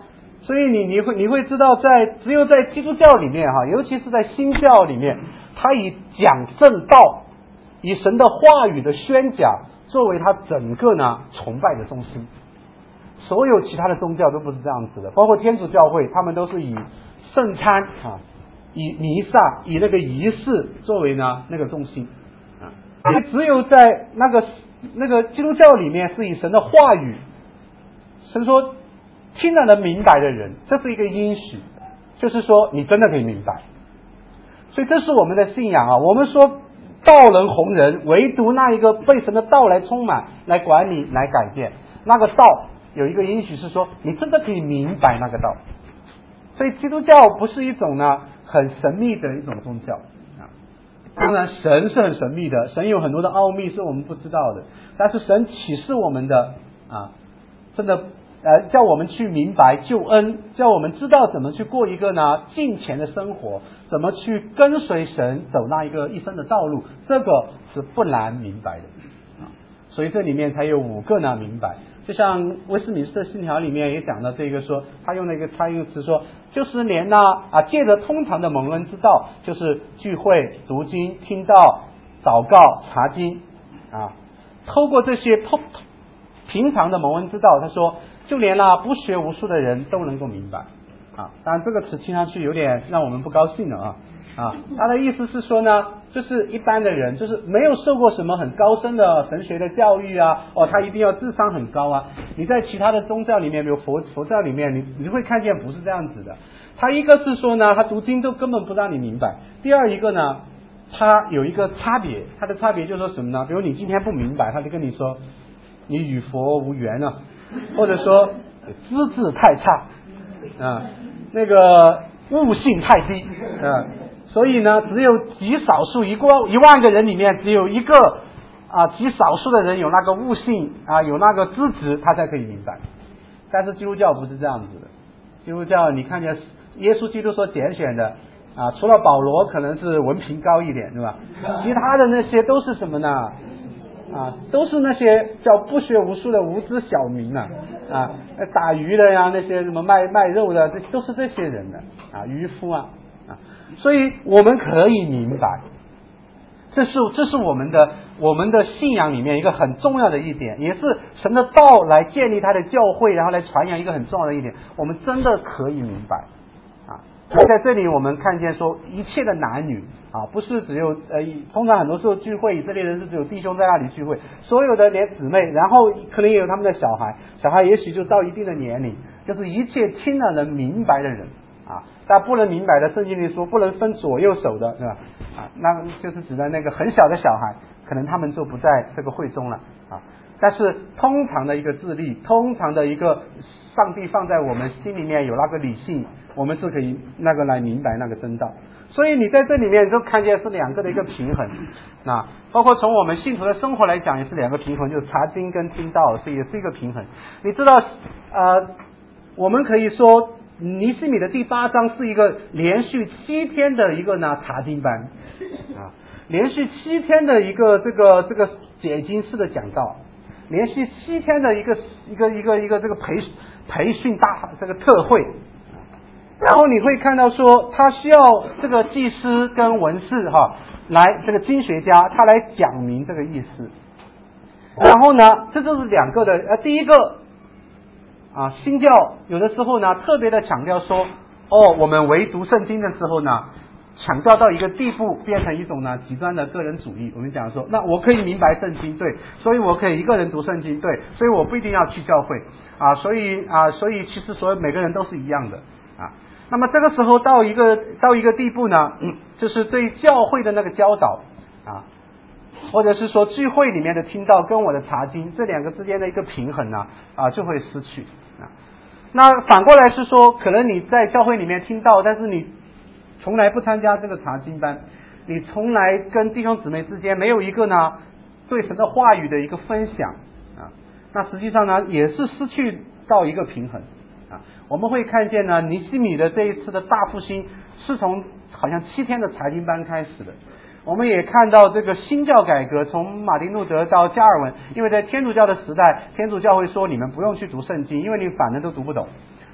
所以你你会你会知道在，在只有在基督教里面哈，尤其是在新教里面，他以讲正道，以神的话语的宣讲作为他整个呢崇拜的中心。所有其他的宗教都不是这样子的，包括天主教会，他们都是以圣餐啊，以弥撒，以那个仪式作为呢那个中心啊。只有在那个那个基督教里面，是以神的话语，神说听了能明白的人，这是一个应许，就是说你真的可以明白。所以这是我们的信仰啊。我们说道能弘人，唯独那一个被神的道来充满、来管理、来改变，那个道有一个应许是说你真的可以明白那个道。所以基督教不是一种呢很神秘的一种宗教啊。当然神是很神秘的，神有很多的奥秘是我们不知道的，但是神启示我们的啊，真的呃叫我们去明白救恩，叫我们知道怎么去过一个呢敬虔的生活，怎么去跟随神走那一个一生的道路，这个是不难明白的啊。所以这里面才有五个呢明白。就像威斯敏斯特信条里面也讲到这个说，他用那个他用词说，就是连呢啊借着通常的蒙恩之道，就是聚会、读经、听道、祷告、查经啊，透过这些通平常的蒙恩之道，他说就连呢不学无术的人都能够明白啊。当然这个词听上去有点让我们不高兴了啊啊，他的意思是说呢，就是一般的人，就是没有受过什么很高深的神学的教育啊，哦，他一定要智商很高啊。你在其他的宗教里面，比如佛佛教里面，你你会看见不是这样子的。他一个是说呢，他读经都根本不让你明白；第二一个呢，他有一个差别，他的差别就是说什么呢？比如你今天不明白，他就跟你说你与佛无缘啊，或者说资质太差啊，那个悟性太低啊。所以呢，只有极少数一个一万个人里面，只有一个啊极少数的人有那个悟性啊，有那个资质，他才可以明白。但是基督教不是这样子的，基督教你看见耶稣基督所拣选的啊，除了保罗可能是文凭高一点，对吧？其他的那些都是什么呢？啊，都是那些叫不学无术的无知小民啊，啊，打鱼的呀，那些什么卖卖肉的，这都是这些人的啊，渔夫啊。所以我们可以明白，这是这是我们的我们的信仰里面一个很重要的一点，也是神的道来建立他的教会，然后来传扬一个很重要的一点，我们真的可以明白啊。在这里我们看见说，一切的男女啊，不是只有呃，通常很多时候聚会以色列人是只有弟兄在那里聚会，所有的连姊妹，然后可能也有他们的小孩，小孩也许就到一定的年龄，就是一切听了能明白的人啊。但不能明白的，圣经里说不能分左右手的，对吧？啊，那就是指的那个很小的小孩，可能他们就不在这个会中了啊。但是通常的一个智力，通常的一个上帝放在我们心里面有那个理性，我们是可以那个来明白那个真道。所以你在这里面就看见是两个的一个平衡啊，包括从我们信徒的生活来讲也是两个平衡，就是查经跟听道，所以也是一个平衡。你知道呃，我们可以说尼希米的第八章是一个连续七天的一个呢查经班啊，连续七天的一个这个这个解经式的讲道，连续七天的一个一个一个一个这个培培训大这个特会，然后你会看到说他需要这个祭司跟文士哈来这个经学家他来讲明这个意思，然后呢这就是两个的呃第一个。啊，新教有的时候呢，特别的强调说，哦，我们唯读圣经的时候呢，强调到一个地步，变成一种呢极端的个人主义。我们讲说，那我可以明白圣经，对，所以我可以一个人读圣经，对，所以我不一定要去教会啊，所以啊，所以其实所有每个人都是一样的啊。那么这个时候到一个到一个地步呢，嗯，就是对教会的那个教导啊。或者是说聚会里面的听到跟我的查经这两个之间的一个平衡呢啊就会失去啊。那反过来是说，可能你在教会里面听到，但是你从来不参加这个查经班，你从来跟弟兄姊妹之间没有一个呢对神的话语的一个分享啊，那实际上呢也是失去到一个平衡啊。我们会看见呢，尼希米的这一次的大复兴是从好像七天的查经班开始的。我们也看到这个新教改革，从马丁路德到加尔文，因为在天主教的时代，天主教会说你们不用去读圣经，因为你反正都读不懂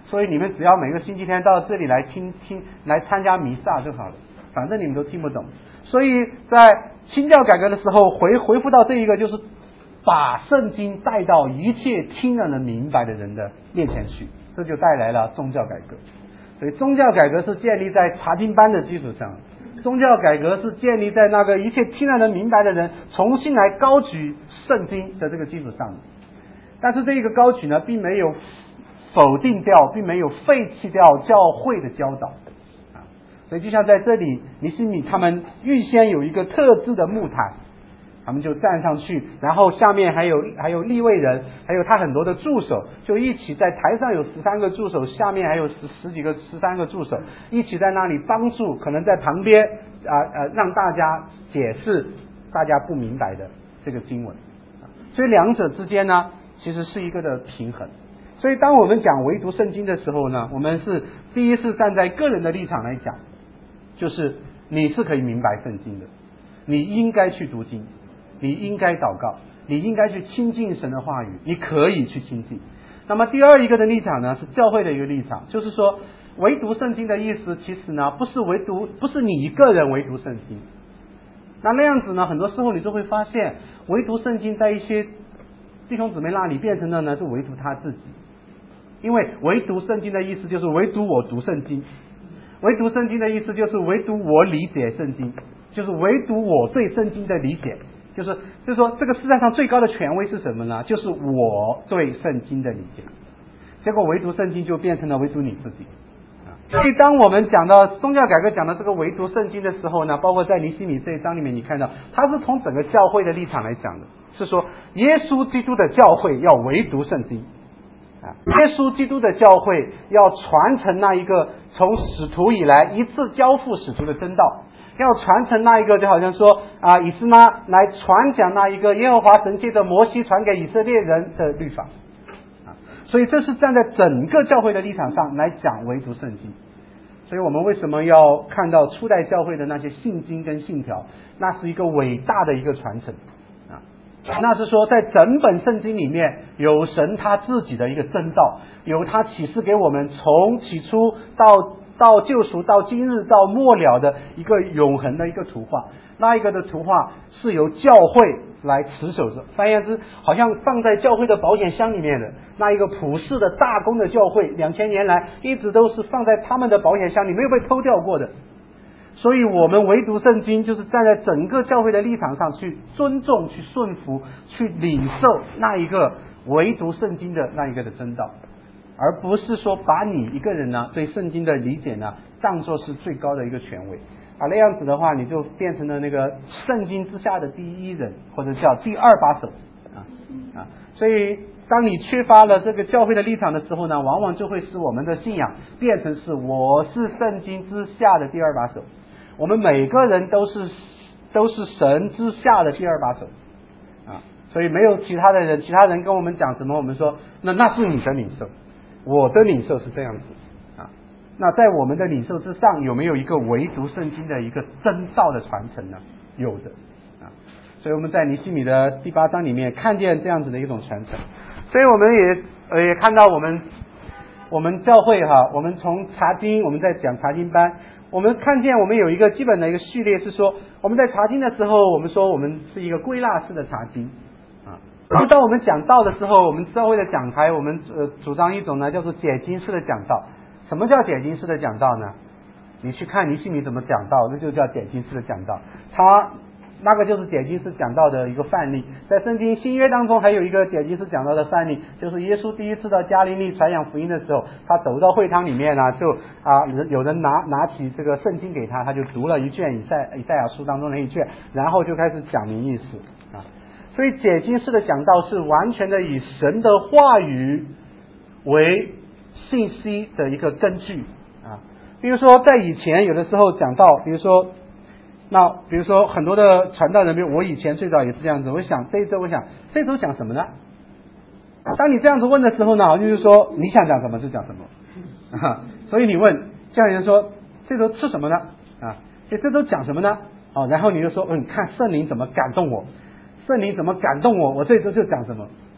所以你们只要每个星期天到这里来听听来参加弥撒就好了，反正你们都听不懂。所以在新教改革的时候回回复到这一个，就是把圣经带到一切听了能明白的人的面前去，这就带来了宗教改革。所以宗教改革是建立在查经班的基础上，宗教改革是建立在那个一切听了能明白的人重新来高举圣经的这个基础上。但是这一个高举呢，并没有否定掉，并没有废弃掉教会的教导啊。所以就像在这里，尼希米他们预先有一个特制的木台，他们就站上去，然后下面还有还有利未人，还有他很多的助手，就一起在台上有十三个助手，下面还有十十几个十三个助手，一起在那里帮助，可能在旁边啊呃让大家解释大家不明白的这个经文。所以两者之间呢，其实是一个的平衡。所以当我们讲唯独圣经的时候呢，我们是第一是站在个人的立场来讲，就是你是可以明白圣经的，你应该去读经，你应该祷告，你应该去亲近神的话语，你可以去亲近。那么第二一个的立场呢，是教会的一个立场，就是说唯独圣经的意思其实呢不是唯独不是你一个人唯独圣经。那那样子呢，很多时候你就会发现唯独圣经在一些弟兄姊妹那里变成了呢是唯独他自己。因为唯独圣经的意思就是唯独我读圣经，唯独圣经的意思就是唯独我理解圣经，就是唯独我对圣经的理解，就是就是说这个世界上最高的权威是什么呢？就是我对圣经的理解。结果唯独圣经就变成了唯独你自己。所以当我们讲到宗教改革讲到这个唯独圣经的时候呢，包括在尼希米这一章里面，你看到他是从整个教会的立场来讲的，是说耶稣基督的教会要唯独圣经。耶稣基督的教会要传承那一个从使徒以来一次交付使徒的真道，要传承那一个就好像说啊，以斯拉来传讲那一个耶和华神借着摩西传给以色列人的律法啊，所以这是站在整个教会的立场上来讲唯独圣经。所以我们为什么要看到初代教会的那些信经跟信条，那是一个伟大的一个传承。那是说在整本圣经里面有神他自己的一个真道，有他启示给我们从起初到到救赎到今日到末了的一个永恒的一个图画。那一个的图画是由教会来持守着，翻译之好像放在教会的保险箱里面的那一个普世的大公的教会，两千年来一直都是放在他们的保险箱里，没有被偷掉过的。所以我们唯独圣经就是站在整个教会的立场上去尊重去顺服去领受那一个唯独圣经的那一个的真道，而不是说把你一个人呢对圣经的理解呢当作是最高的一个权威啊，那样子的话你就变成了那个圣经之下的第一人，或者叫第二把手啊啊。所以当你缺乏了这个教会的立场的时候呢，往往就会使我们的信仰变成是我是圣经之下的第二把手，我们每个人都是都是神之下的第二把手啊，所以没有其他的人，其他人跟我们讲什么，我们说那那是你的领受，我的领受是这样子啊。那在我们的领受之上，有没有一个唯独圣经的一个真道的传承呢？有的啊。所以我们在尼希米的第八章里面看见这样子的一种传承，所以我们也呃也看到我们我们教会哈，我们从查经，我们在讲查经班。我们看见我们有一个基本的一个序列，是说我们在查经的时候，我们说我们是一个归纳式的查经啊。然后当我们讲道的时候，我们教会的讲台，我们呃主张一种呢叫做解经式的讲道。什么叫解经式的讲道呢？你去看尼希米怎么讲道，那就叫解经式的讲道。他那个就是解经式讲道的一个范例，在圣经新约当中还有一个解经式讲道的范例，就是耶稣第一次到加利利传扬福音的时候，他走到会堂里面呢，就啊有人拿拿起这个圣经给他，他就读了一卷以赛以赛亚书当中的一卷，然后就开始讲明意思啊。所以解经式的讲道是完全的以神的话语为信息的一个根据啊。比如说在以前有的时候讲道，比如说那比如说很多的传道人，比如我以前最早也是这样子，我想这一周我想这一周讲什么呢？当你这样子问的时候呢，好像就是说你想讲什么就讲什么啊。所以你问这样人说这周吃什么呢？啊，这周讲什么呢？哦，然后你就说嗯，看圣灵怎么感动我，圣灵怎么感动我，我这周就讲什么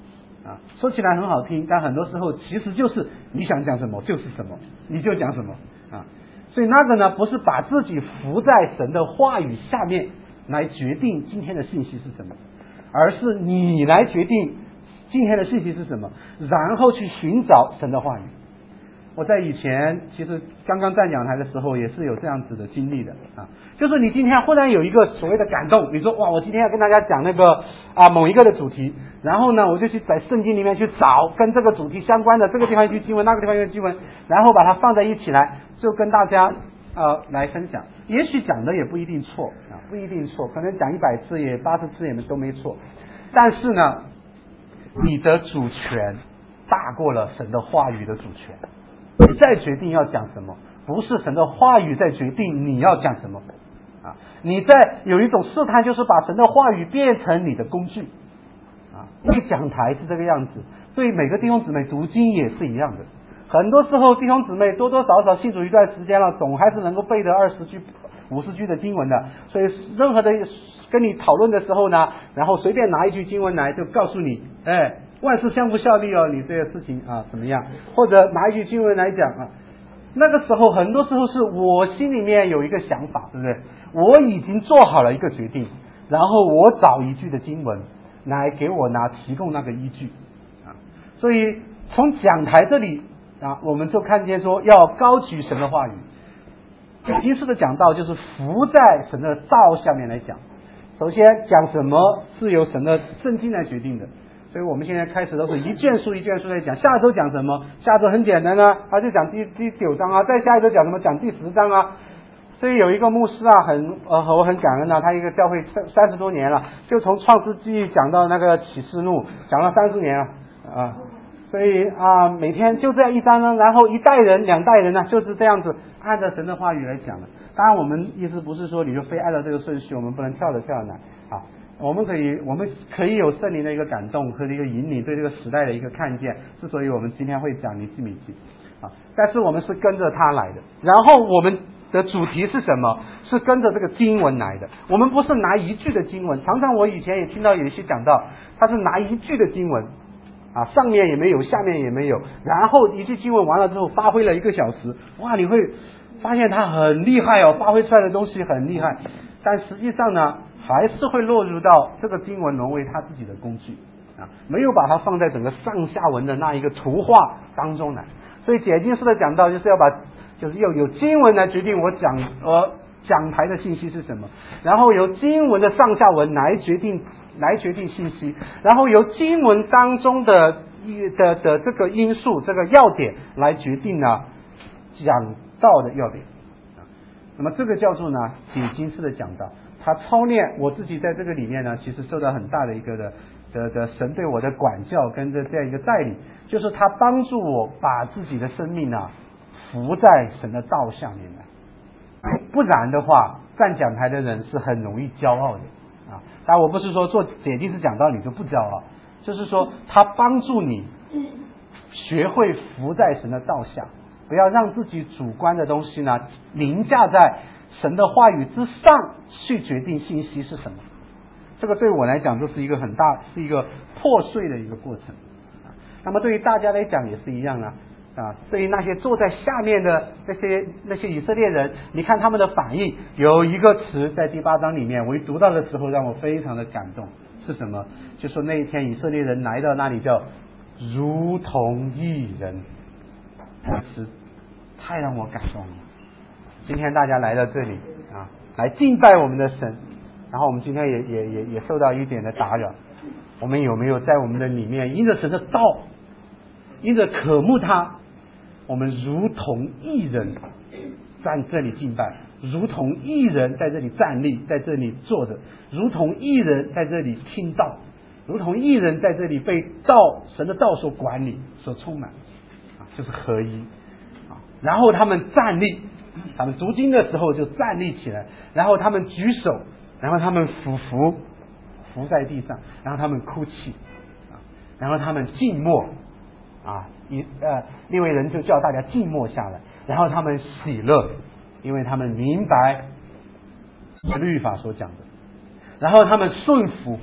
啊，说起来很好听，但很多时候其实就是你想讲什么就是什么，你就讲什么啊。所以那个呢，不是把自己伏在神的话语下面来决定今天的信息是什么，而是你来决定今天的信息是什么，然后去寻找神的话语。我在以前其实刚刚站讲台的时候也是有这样子的经历的啊，就是你今天忽然有一个所谓的感动，你说哇，我今天要跟大家讲那个啊某一个的主题，然后呢我就去在圣经里面去找跟这个主题相关的这个地方一句经文，那个地方一句经文，然后把它放在一起来，就跟大家呃来分享。也许讲的也不一定错啊，不一定错，可能讲一百次也八十次也都没错，但是呢，你的主权大过了神的话语的主权。你再决定要讲什么，不是神的话语在决定你要讲什么啊！你在有一种试探，就是把神的话语变成你的工具啊。一讲台是这个样子，对每个弟兄姊妹读经也是一样的。很多时候弟兄姊妹多多少少信主一段时间了，总还是能够背得二十句、五十句的经文的。所以任何的跟你讨论的时候呢，然后随便拿一句经文来，就告诉你，哎。万事相互效力哦，你这个事情啊怎么样？或者拿一句经文来讲啊，那个时候很多时候是我心里面有一个想法，对不对？我已经做好了一个决定，然后我找一句的经文来给我拿提供那个依据啊。所以从讲台这里啊，我们就看见说要高举神的话语。平时的讲道就是伏在神的道下面来讲。首先讲什么是由神的圣经来决定的。所以我们现在开始都是一卷书一卷书在讲，下周讲什么？下周很简单啊，他就讲第第九章啊，再下一周讲什么？讲第十章啊。所以有一个牧师啊，很呃我很感恩啊，他一个教会三三十多年了，就从创世纪讲到那个启示录，讲了三十年了啊。所以啊，每天就这样一章呢，然后一代人两代人呢，就是这样子按照神的话语来讲的。当然，我们意思不是说你就非按照这个顺序，我们不能跳着跳着来啊。我们可以，我们可以有圣灵的一个感动和一个引领，对这个时代的一个看见。之所以我们今天会讲尼希米记啊，但是我们是跟着他来的。然后我们的主题是什么？是跟着这个经文来的。我们不是拿一句的经文，常常我以前也听到有一些讲到，他是拿一句的经文啊，上面也没有，下面也没有，然后一句经文完了之后发挥了一个小时，哇，你会发现他很厉害哦，发挥出来的东西很厉害，但实际上呢，还是会落入到这个经文沦为他自己的工具啊，没有把它放在整个上下文的那一个图画当中来。所以解经式的讲道就是要把，就是要有经文来决定我讲呃讲台的信息是什么，然后由经文的上下文来决定来决定信息，然后由经文当中的的的这个因素这个要点来决定呢讲道的要点。那么这个叫做呢解经式的讲道。他操练我自己在这个里面呢，其实受到很大的一个的的的神对我的管教跟着这样一个带领，就是他帮助我把自己的生命啊伏在神的道下面来，不然的话，站讲台的人是很容易骄傲的啊。当然我不是说做解经式讲道你就不骄傲，就是说他帮助你学会伏在神的道下，不要让自己主观的东西呢凌驾在神的话语之上去决定信息是什么。这个对我来讲就是一个很大是一个破碎的一个过程。那么对于大家来讲也是一样啊啊！对于那些坐在下面的那些那些以色列人，你看他们的反应，有一个词在第八章里面，我一读到的时候让我非常的感动，是什么？就说那一天以色列人来到那里叫如同一人，这个词太让我感动了。今天大家来到这里啊，来敬拜我们的神，然后我们今天也也也也受到一点的打扰，我们有没有在我们的里面因着神的道，因着渴慕他，我们如同一人在这里敬拜，如同一人在这里站立，在这里坐着，如同一人在这里听道，如同一人在这里被道神的道所管理所充满啊，就是合一啊。然后他们站立，他们读经的时候就站立起来，然后他们举手，然后他们俯伏伏在地上，然后他们哭泣啊，然后他们静默啊，一呃利未人就叫大家静默下来，然后他们喜乐，因为他们明白律法所讲的，然后他们顺服，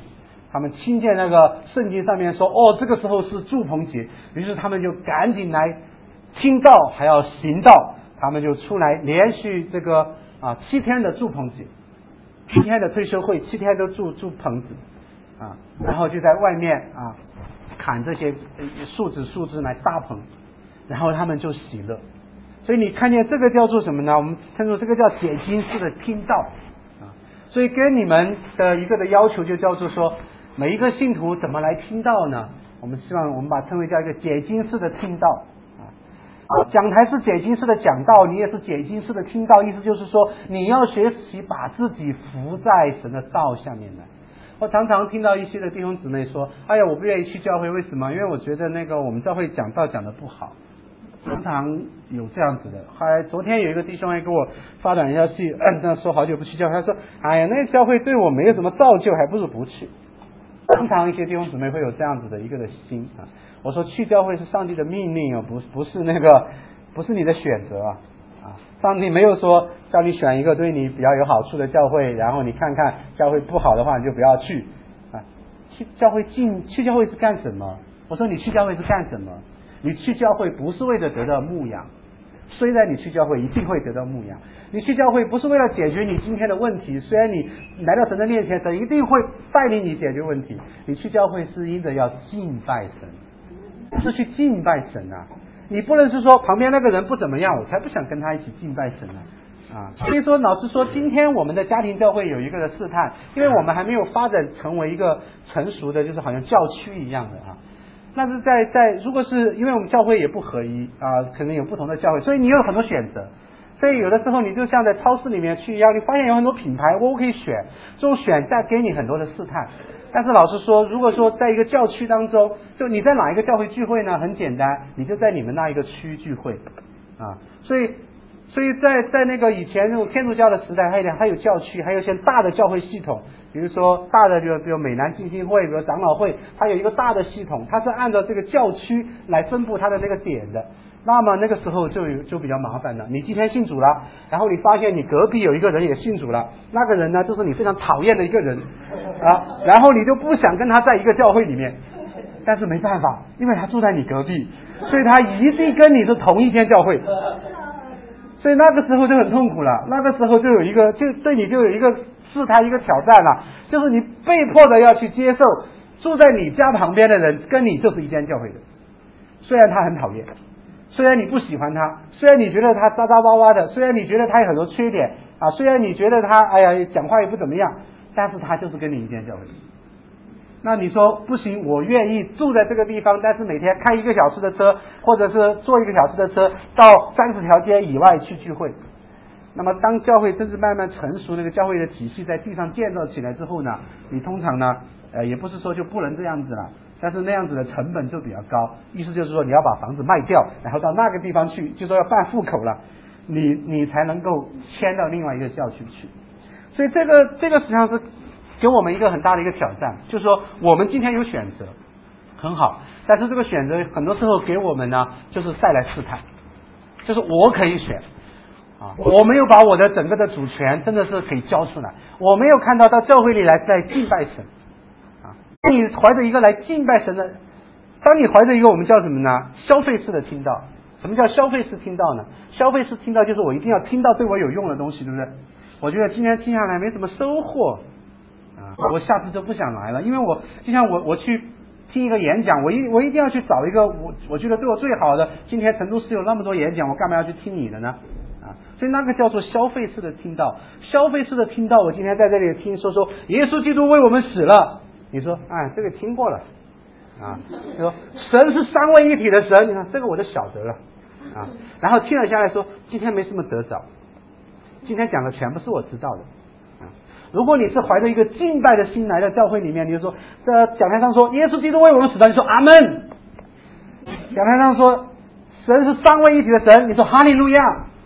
他们听见那个圣经上面说，哦，这个时候是祝棚节，于是他们就赶紧来听道，还要行道，他们就出来连续这个啊七天的祝棚节，七天的退休会，七天都祝祝棚子啊，然后就在外面啊砍这些树枝树枝来搭棚，然后他们就喜乐。所以你看见这个叫做什么呢？我们称作这个叫解经式的听道啊。所以跟你们的一个的要求就叫做说，每一个信徒怎么来听道呢？我们希望我们把它称为叫一个解经式的听道啊。讲台是解经式的讲道，你也是解经式的听道，意思就是说你要学习把自己伏在神的道下面来。我常常听到一些的弟兄姊妹说，哎呀，我不愿意去教会，为什么？因为我觉得那个我们教会讲道讲得不好。常常有这样子的。还昨天有一个弟兄还给我发短消息，那说好久不去教会，他说，哎呀，那个教会对我没有什么造就，还不如不去。常常一些弟兄姊妹会有这样子的一个的心啊。我说去教会是上帝的命令啊，不不是那个不是你的选择啊啊！上帝没有说叫你选一个对你比较有好处的教会，然后你看看教会不好的话你就不要去啊。去教会进去教会是干什么？我说你去教会是干什么？你去教会不是为了得到牧养，虽然你去教会一定会得到牧养，你去教会不是为了解决你今天的问题，虽然你来到神的面前，神一定会带领你解决问题，你去教会是因着要敬拜神，是去敬拜神啊！你不能是说旁边那个人不怎么样，我才不想跟他一起敬拜神呢啊！所以说，老实说，今天我们的家庭教会有一个的试探，因为我们还没有发展成为一个成熟的，就是好像教区一样的啊。那是在在，如果是因为我们教会也不合一啊，可能有不同的教会，所以你有很多选择。所以有的时候你就像在超市里面去一样，你发现有很多品牌，我可以选，这种选在给你很多的试探。但是老实说，如果说在一个教区当中，就你在哪一个教会聚会呢？很简单，你就在你们那一个区聚会啊。所以所以在在那个以前那种天主教的时代，还有还有教区，还有一些大的教会系统，比如说大的，比如比如美南浸信会，比如长老会，它有一个大的系统，它是按照这个教区来分布它的那个点的。那么那个时候就有就比较麻烦了。你今天信主了，然后你发现你隔壁有一个人也信主了，那个人呢就是你非常讨厌的一个人啊，然后你就不想跟他在一个教会里面，但是没办法，因为他住在你隔壁，所以他一定跟你是同一间教会。所以那个时候就很痛苦了，那个时候就有一个就对你就有一个试探，一个挑战了，就是你被迫的要去接受住在你家旁边的人跟你就是一间教会的，虽然他很讨厌，虽然你不喜欢他，虽然你觉得他喳喳哇哇的，虽然你觉得他有很多缺点啊，虽然你觉得他哎呀讲话也不怎么样，但是他就是跟你一间教会。那你说不行，我愿意住在这个地方，但是每天开一个小时的车，或者是坐一个小时的车到三十条街以外去聚会。那么当教会真是慢慢成熟，那个教会的体系在地上建造起来之后呢，你通常呢呃也不是说就不能这样子了，但是那样子的成本就比较高，意思就是说你要把房子卖掉，然后到那个地方去，就说要办户口了，你你才能够迁到另外一个教区去。所以这个这个实际上是给我们一个很大的一个挑战，就是说我们今天有选择很好，但是这个选择很多时候给我们呢就是带来试探，就是我可以选啊，我没有把我的整个的主权真的是给交出来，我没有看到到教会里来是来敬拜神啊。当你怀着一个来敬拜神的，当你怀着一个我们叫什么呢？消费式的听到。什么叫消费式听到呢？消费式听到就是我一定要听到对我有用的东西，对不对？我觉得今天听下来没什么收获啊，我下次就不想来了，因为我就像我我去听一个演讲，我一我一定要去找一个我我觉得对我最好的。今天成都市有那么多演讲，我干嘛要去听你的呢？啊，所以那个叫做消费式的听到，消费式的听到。我今天在这里听说说耶稣基督为我们死了，你说哎这个听过了啊，就说神是三位一体的神，你看这个我就晓得了啊，然后听了下来说今天没什么得着，今天讲的全部是我知道的。如果你是怀着一个敬拜的心来到教会里面，你就说这讲台上说耶稣基督为我们死了，你说阿门。讲台上说神是三位一体的神，你说哈利路亚。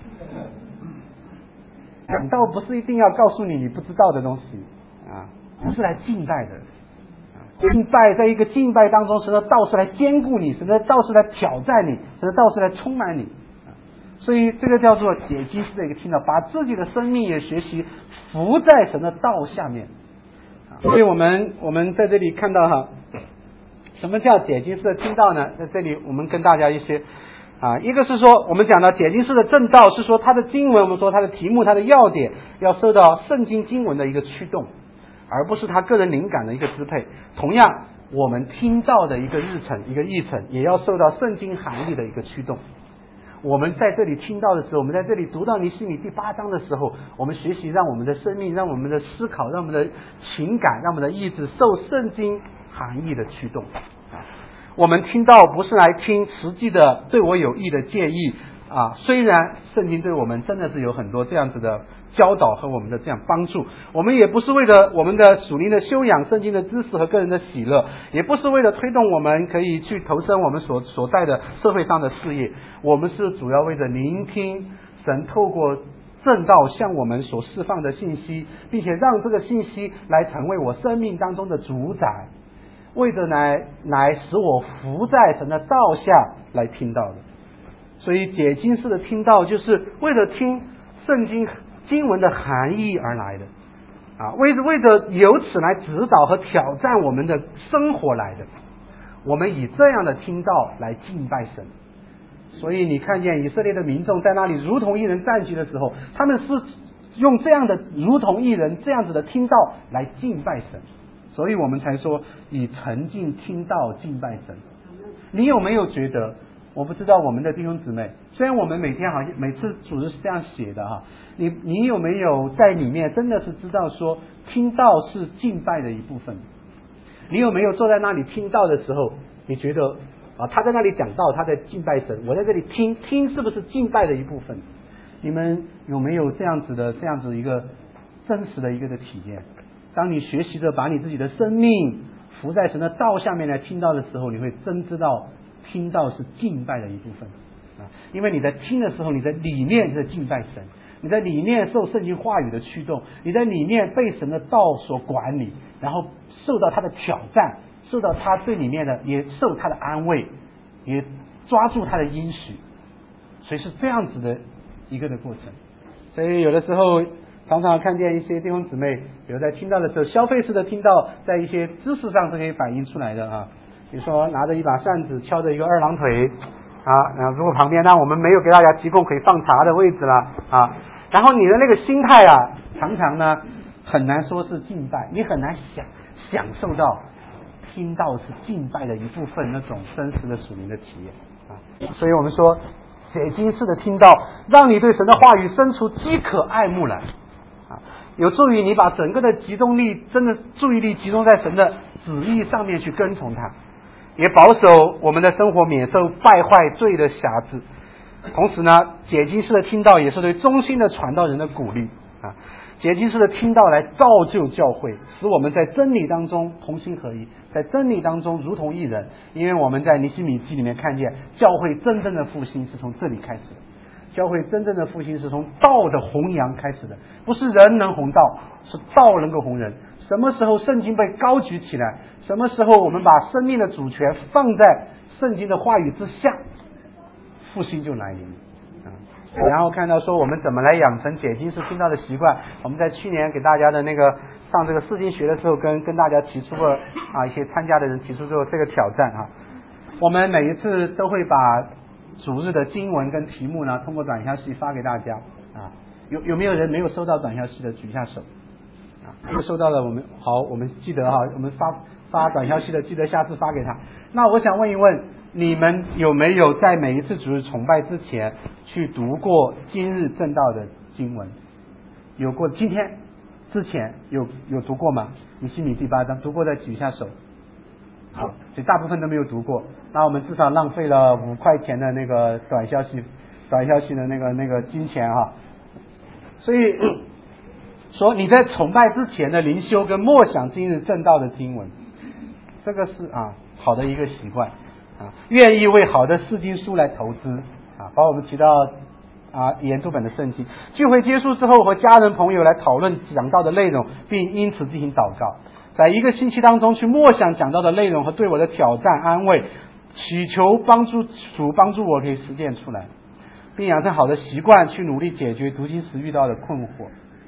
讲道不是一定要告诉你你不知道的东西啊，不是来敬拜的。敬拜在一个敬拜当中，神的道是来兼顾你，神的道是来挑战你，神的道是来充满你。所以这个叫做解经式的一个听到，把自己的生命也学习伏在神的道下面啊。 所以我们我们在这里看到哈，什么叫解经式的听道呢？在这里我们跟大家一些啊，一个是说我们讲到解经式的正道，是说它的经文，我们说它的题目、它的要点要受到圣经经文的一个驱动，而不是他个人灵感的一个支配。同样，我们听到的一个日程、一个议程，也要受到圣经含义的一个驱动。我们在这里听到的时候，我们在这里读到尼希米第八章的时候，我们学习让我们的生命、让我们的思考、让我们的情感、让我们的意志受圣经含义的驱动。我们听到不是来听实际的对我有益的建议啊，虽然圣经对我们真的是有很多这样子的教导和我们的这样帮助，我们也不是为了我们的属灵的修养、圣经的知识和个人的喜乐，也不是为了推动我们可以去投身我们所所在的社会上的事业，我们是主要为了聆听神透过正道向我们所释放的信息，并且让这个信息来成为我生命当中的主宰，为着来来使我伏在神的道下来听到的。所以解经式的听道就是为了听圣经经文的含义而来的啊，为着为着由此来指导和挑战我们的生活来的。我们以这样的听道来敬拜神。所以你看见以色列的民众在那里如同一人站起的时候，他们是用这样的如同一人这样子的听道来敬拜神。所以我们才说以沉浸听道敬拜神。你有没有觉得，我不知道我们的弟兄姊妹，虽然我们每天好像每次主日是这样写的哈，你你有没有在里面真的是知道说听道是敬拜的一部分？你有没有坐在那里听道的时候，你觉得啊他在那里讲道，他在敬拜神，我在这里听听是不是敬拜的一部分？你们有没有这样子的这样子一个真实的一个的体验？当你学习着把你自己的生命伏在神的道下面来听到的时候，你会真知道听到是敬拜的一部分啊！因为你在听的时候，你在里面在敬拜神，你在里面受圣经话语的驱动，你在里面被神的道所管理，然后受到他的挑战，受到他对里面的，也受他的安慰，也抓住他的应许，所以是这样子的一个的过程。所以有的时候常常看见一些弟兄姊妹，比如在听到的时候，消费式的听到，在一些知识上是可以反映出来的啊。比如说拿着一把扇子敲着一个二郎腿啊，然后如果旁边呢我们没有给大家提供可以放茶的位置了啊，然后你的那个心态啊，常常呢很难说是敬拜，你很难享享受到听到是敬拜的一部分那种真实的属灵的体验啊。所以我们说解经式的听到，让你对神的话语生出饥渴爱慕来啊，有助于你把整个的集中力，真的注意力集中在神的旨意上面去跟从他，也保守我们的生活免受败坏罪的辖制。同时呢，解经式的听道也是对忠心的传道人的鼓励啊。解经式的听道来造就教会，使我们在真理当中同心合一，在真理当中如同一人。因为我们在尼希米记里面看见，教会真正的复兴是从这里开始的。教会真正的复兴是从道的弘扬开始的，不是人能弘道，是道能够弘人。什么时候圣经被高举起来，什么时候我们把生命的主权放在圣经的话语之下，复兴就来临。然后看到说我们怎么来养成解经式听到的习惯，我们在去年给大家的那个上这个释经学的时候，跟跟大家提出过啊，一些参加的人提出过这个挑战啊。我们每一次都会把主日的经文跟题目呢，通过短消息发给大家啊。有有没有人没有收到短消息的举一下手啊？没有收到的我们好，我们记得哈，我们发发短消息的记得下次发给他。那我想问一问，你们有没有在每一次主日崇拜之前去读过今日正道的经文？有过？今天之前有有读过吗？尼希米第八章读过的举一下手。好，所以大部分都没有读过。那我们至少浪费了五块钱的那个短消息，短消息的那个那个金钱哈。所以说你在崇拜之前的灵修跟默想今日正道的经文，这个是啊好的一个习惯啊，愿意为好的释经书来投资啊，把我们提到啊研读本的圣经。聚会结束之后，和家人朋友来讨论讲道的内容，并因此进行祷告。在一个星期当中去默想讲到的内容和对我的挑战安慰，祈求帮助主帮助我可以实践出来，并养成好的习惯去努力解决读经时遇到的困惑啊。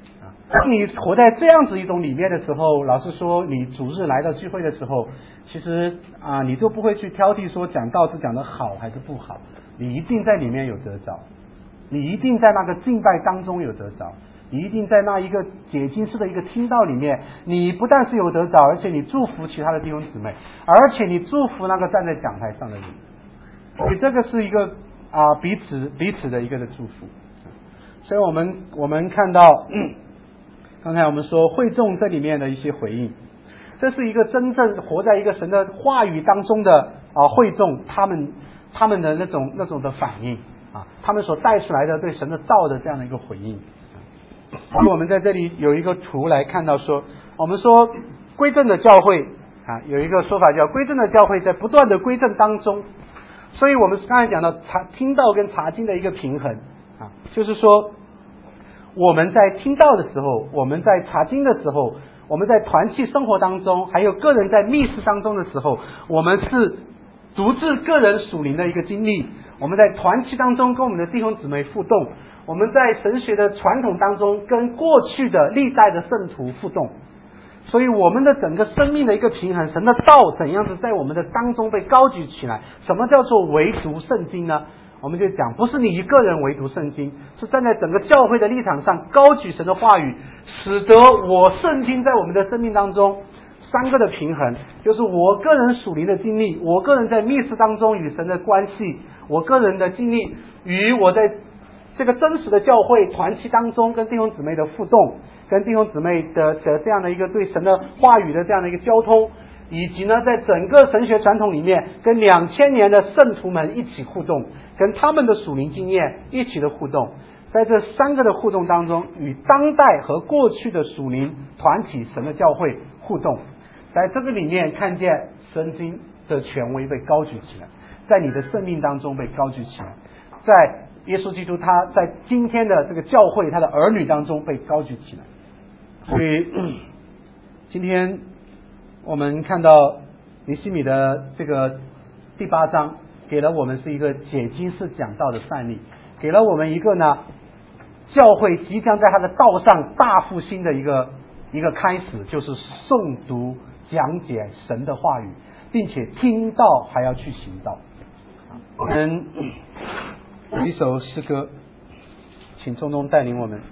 当你活在这样子一种里面的时候，老实说，你主日来到聚会的时候，其实啊，你就不会去挑剔说讲道是讲的好还是不好，你一定在里面有得着，你一定在那个敬拜当中有得着，你一定在那一个解经式的一个听道里面，你不但是有得着，而且你祝福其他的弟兄姊妹，而且你祝福那个站在讲台上的人，所以这个是一个啊彼此彼此的一个的祝福。所以我们我们看到。嗯刚才我们说会众这里面的一些回应，这是一个真正活在一个神的话语当中的啊会众，他们他们的那种那种的反应啊，他们所带出来的对神的道的这样的一个回应。所以我们在这里有一个图来看到说，我们说归正的教会啊，有一个说法叫归正的教会在不断的归正当中，所以我们刚才讲到查听道跟查经的一个平衡啊，就是说。我们在听道的时候，我们在查经的时候，我们在团契生活当中，还有个人在密室当中的时候，我们是独自个人属灵的一个经历。我们在团契当中跟我们的弟兄姊妹互动，我们在神学的传统当中跟过去的历代的圣徒互动。所以我们的整个生命的一个平衡，神的道怎样子在我们的当中被高举起来？什么叫做唯独圣经呢？我们就讲，不是你一个人唯独圣经，是站在整个教会的立场上高举神的话语，使得我圣经在我们的生命当中三个的平衡，就是我个人属灵的经历，我个人在密室当中与神的关系，我个人的经历与我在这个真实的教会团契当中跟弟兄姊妹的互动，跟弟兄姊妹的的这样的一个对神的话语的这样的一个交通，以及呢在整个神学传统里面跟两千年的圣徒们一起互动，跟他们的属灵经验一起的互动，在这三个的互动当中，与当代和过去的属灵团体神的教会互动，在这个里面看见圣经的权威被高举起来，在你的生命当中被高举起来，在耶稣基督他在今天的这个教会他的儿女当中被高举起来。所以今天我们看到尼希米的这个第八章给了我们是一个解经式讲道的范例，给了我们一个呢教会即将在他的道上大复兴的一个一个开始，就是诵读讲解神的话语，并且听道还要去行道。我们有一首诗歌，请钟钟带领我们。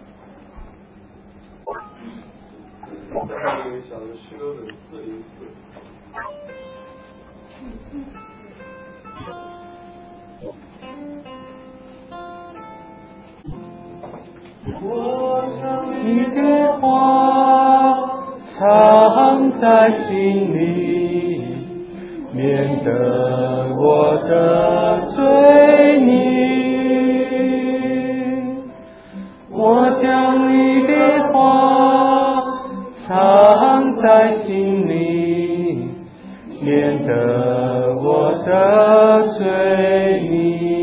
下面一小的诗歌本四零四。 我将你的话藏在心里，免得我得罪你。我将你的话藏在心里，免得我得罪你。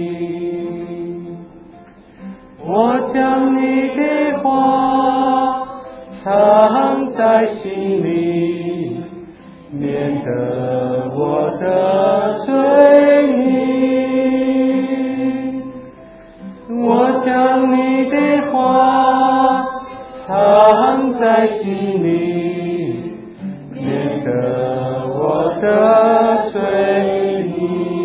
我将你的话藏在心里，免得我得罪你。我将你的话藏在心里，免得我得罪你。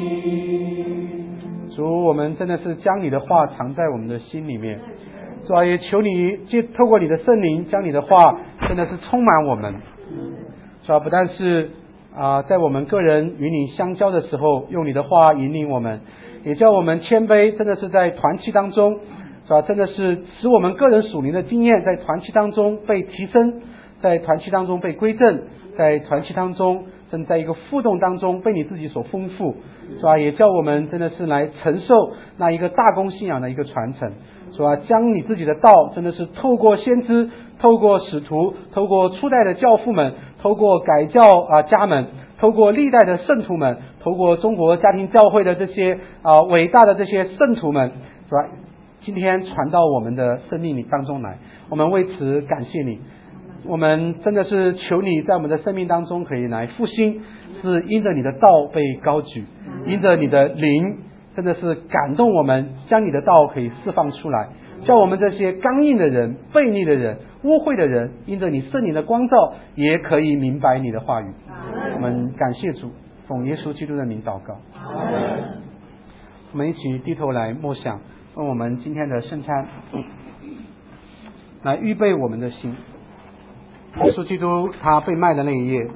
主，我们真的是将你的话藏在我们的心里面。主啊，也求你借透过你的圣灵，将你的话真的是充满我们。主啊，不但是啊、呃，在我们个人与你相交的时候，用你的话引领我们，也叫我们谦卑，真的是在团契当中，是吧？真的是使我们个人属灵的经验在团契当中被提升，在团契当中被归正，在团契当中，正在一个互动当中被你自己所丰富，是吧？也叫我们真的是来承受那一个大公信仰的一个传承，是吧？将你自己的道真的是透过先知，透过使徒，透过初代的教父们，透过改教啊家们，透过历代的圣徒们，透过中国家庭教会的这些啊伟大的这些圣徒们，是吧？今天传到我们的生命里当中来，我们为此感谢你。我们真的是求你在我们的生命当中可以来复兴，是因着你的道被高举，因着你的灵真的是感动我们，将你的道可以释放出来， 叫我们这些刚硬的人、悖逆的人、污秽的人，因着你圣灵的光照，也可以明白你的话语。我们感谢主，奉耶稣基督的名祷告。我们一起低头来默想，用我们今天的圣餐来预备我们的心。耶稣基督他被卖的那一夜，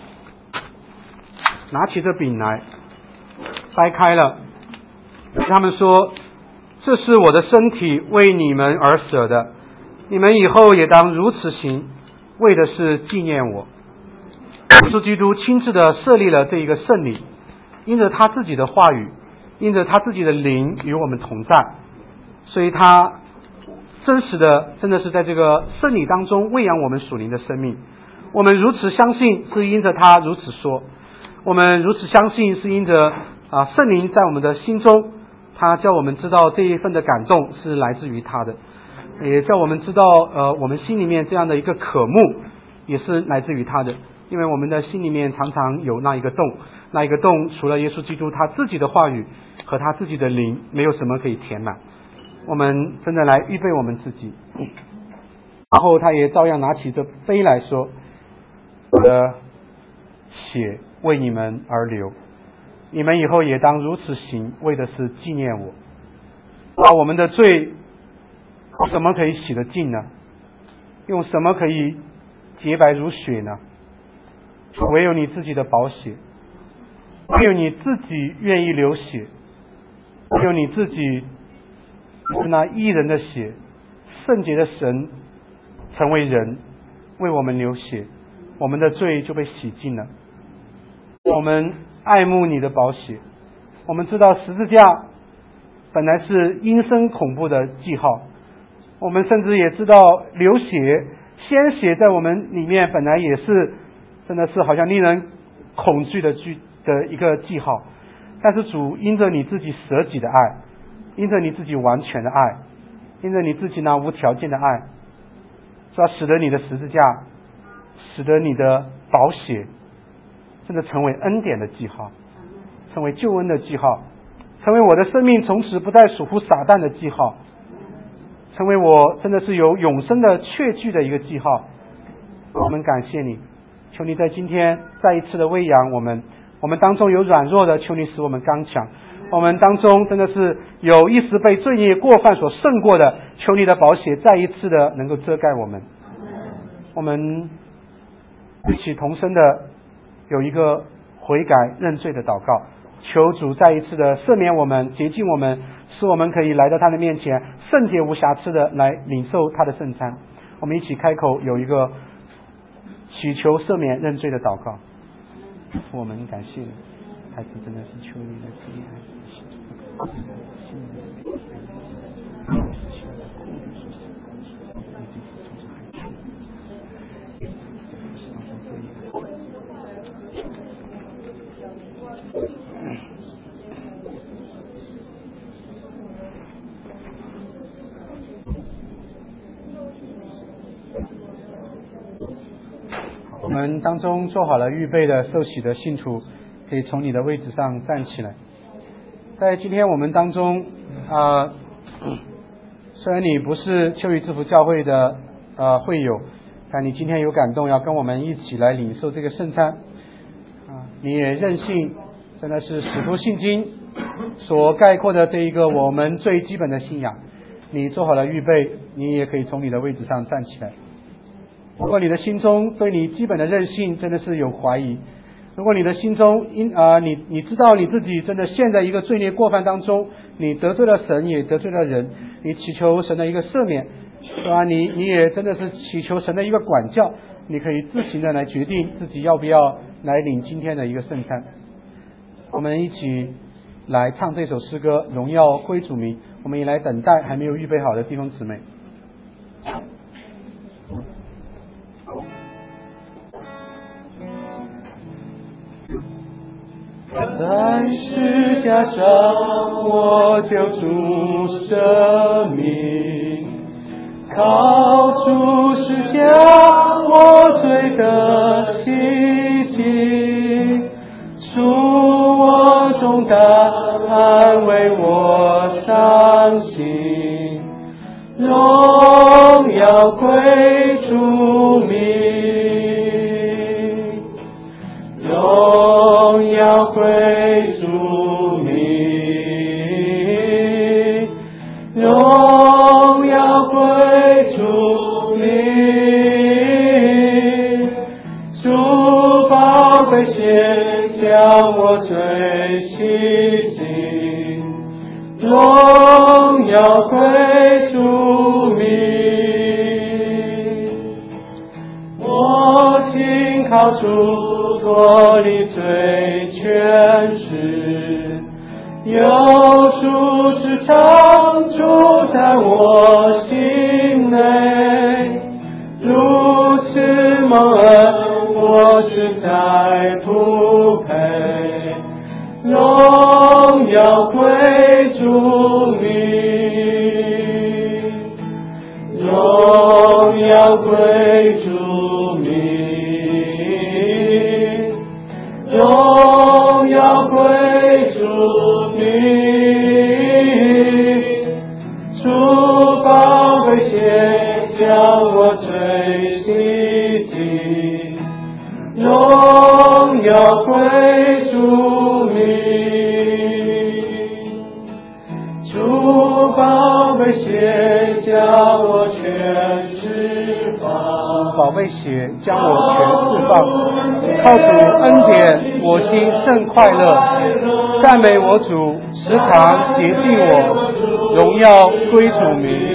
拿起这饼来，掰开了，他们说：“这是我的身体，为你们而舍的，你们以后也当如此行，为的是纪念我。”耶稣基督亲自的设立了这一个圣礼，因着他自己的话语，因着他自己的灵与我们同在，所以他真实的真的是在这个圣礼当中喂养我们属灵的生命。我们如此相信，是因着他如此说；我们如此相信，是因着啊圣灵在我们的心中，他叫我们知道这一份的感动是来自于他的，也叫我们知道呃我们心里面这样的一个渴慕也是来自于他的。因为我们的心里面常常有那一个洞，那一个洞除了耶稣基督他自己的话语和他自己的灵，没有什么可以填满。我们真的来预备我们自己，然后他也照样拿起这杯来说：“我的血为你们而流，你们以后也当如此行，为的是纪念我。”把我们的罪用什么可以洗得净呢？用什么可以洁白如雪呢？唯有你自己的宝血，唯有你自己愿意流血，唯有你自己是那义人的血，圣洁的神成为人，为我们流血，我们的罪就被洗净了。我们爱慕你的宝血，我们知道十字架本来是阴森恐怖的记号，我们甚至也知道流血鲜血在我们里面本来也是真的是好像令人恐惧的句的一个记号。但是主因着你自己舍己的爱，因着你自己完全的爱，因着你自己那无条件的爱，说使得你的十字架，使得你的宝血真的成为恩典的记号，成为救恩的记号，成为我的生命从此不再属乎撒旦的记号，成为我真的是有永生的确据的一个记号。我们感谢你，求你在今天再一次的喂养我们，我们当中有软弱的，求你使我们刚强；我们当中真的是有一时被罪孽过犯所胜过的，求你的宝血再一次的能够遮盖我们。我们一起同声的有一个悔改认罪的祷告，求主再一次的赦免我们，洁净我们，使我们可以来到他的面前，圣洁无瑕疵的来领受他的圣餐。我们一起开口有一个祈求赦免认罪的祷告。我们感谢你，孩子真的是求你的旨意，孩子的心中我们当中做好了预备的受洗的信徒，可以从你的位置上站起来。在今天我们当中啊、呃，虽然你不是秋雨之福教会的呃会友，但你今天有感动要跟我们一起来领受这个圣餐啊，你也任性，真的是使徒信经所概括的这一个我们最基本的信仰。你做好了预备，你也可以从你的位置上站起来。如果你的心中对你基本的任性真的是有怀疑，如果你的心中因啊、呃、你你知道你自己真的陷在一个罪孽过犯当中，你得罪了神也得罪了人，你祈求神的一个赦免，是吧？你你也真的是祈求神的一个管教，你可以自行的来决定自己要不要来领今天的一个圣餐。我们一起来唱这首诗歌，荣耀归主名。我们也来等待还没有预备好的弟兄姊妹。 在十架上我救主生命，靠主十架我罪得洗净，主我重担安慰我伤心， 荣耀归主名，荣耀归主名，荣耀归主名，主宝贝血将我最洗净，荣耀归主名，我紧靠主脱离罪权势，有主之常住在我心内，如此蒙恩我实在不配，荣耀归主名，荣耀归主名，荣耀归主名，主宝贝血将我最洗净，荣耀归主名，主宝贝血将我全释放， 宝贝血将我全释放，靠主恩典，我心甚快乐，赞美我主，时常洁净我，荣耀归主名，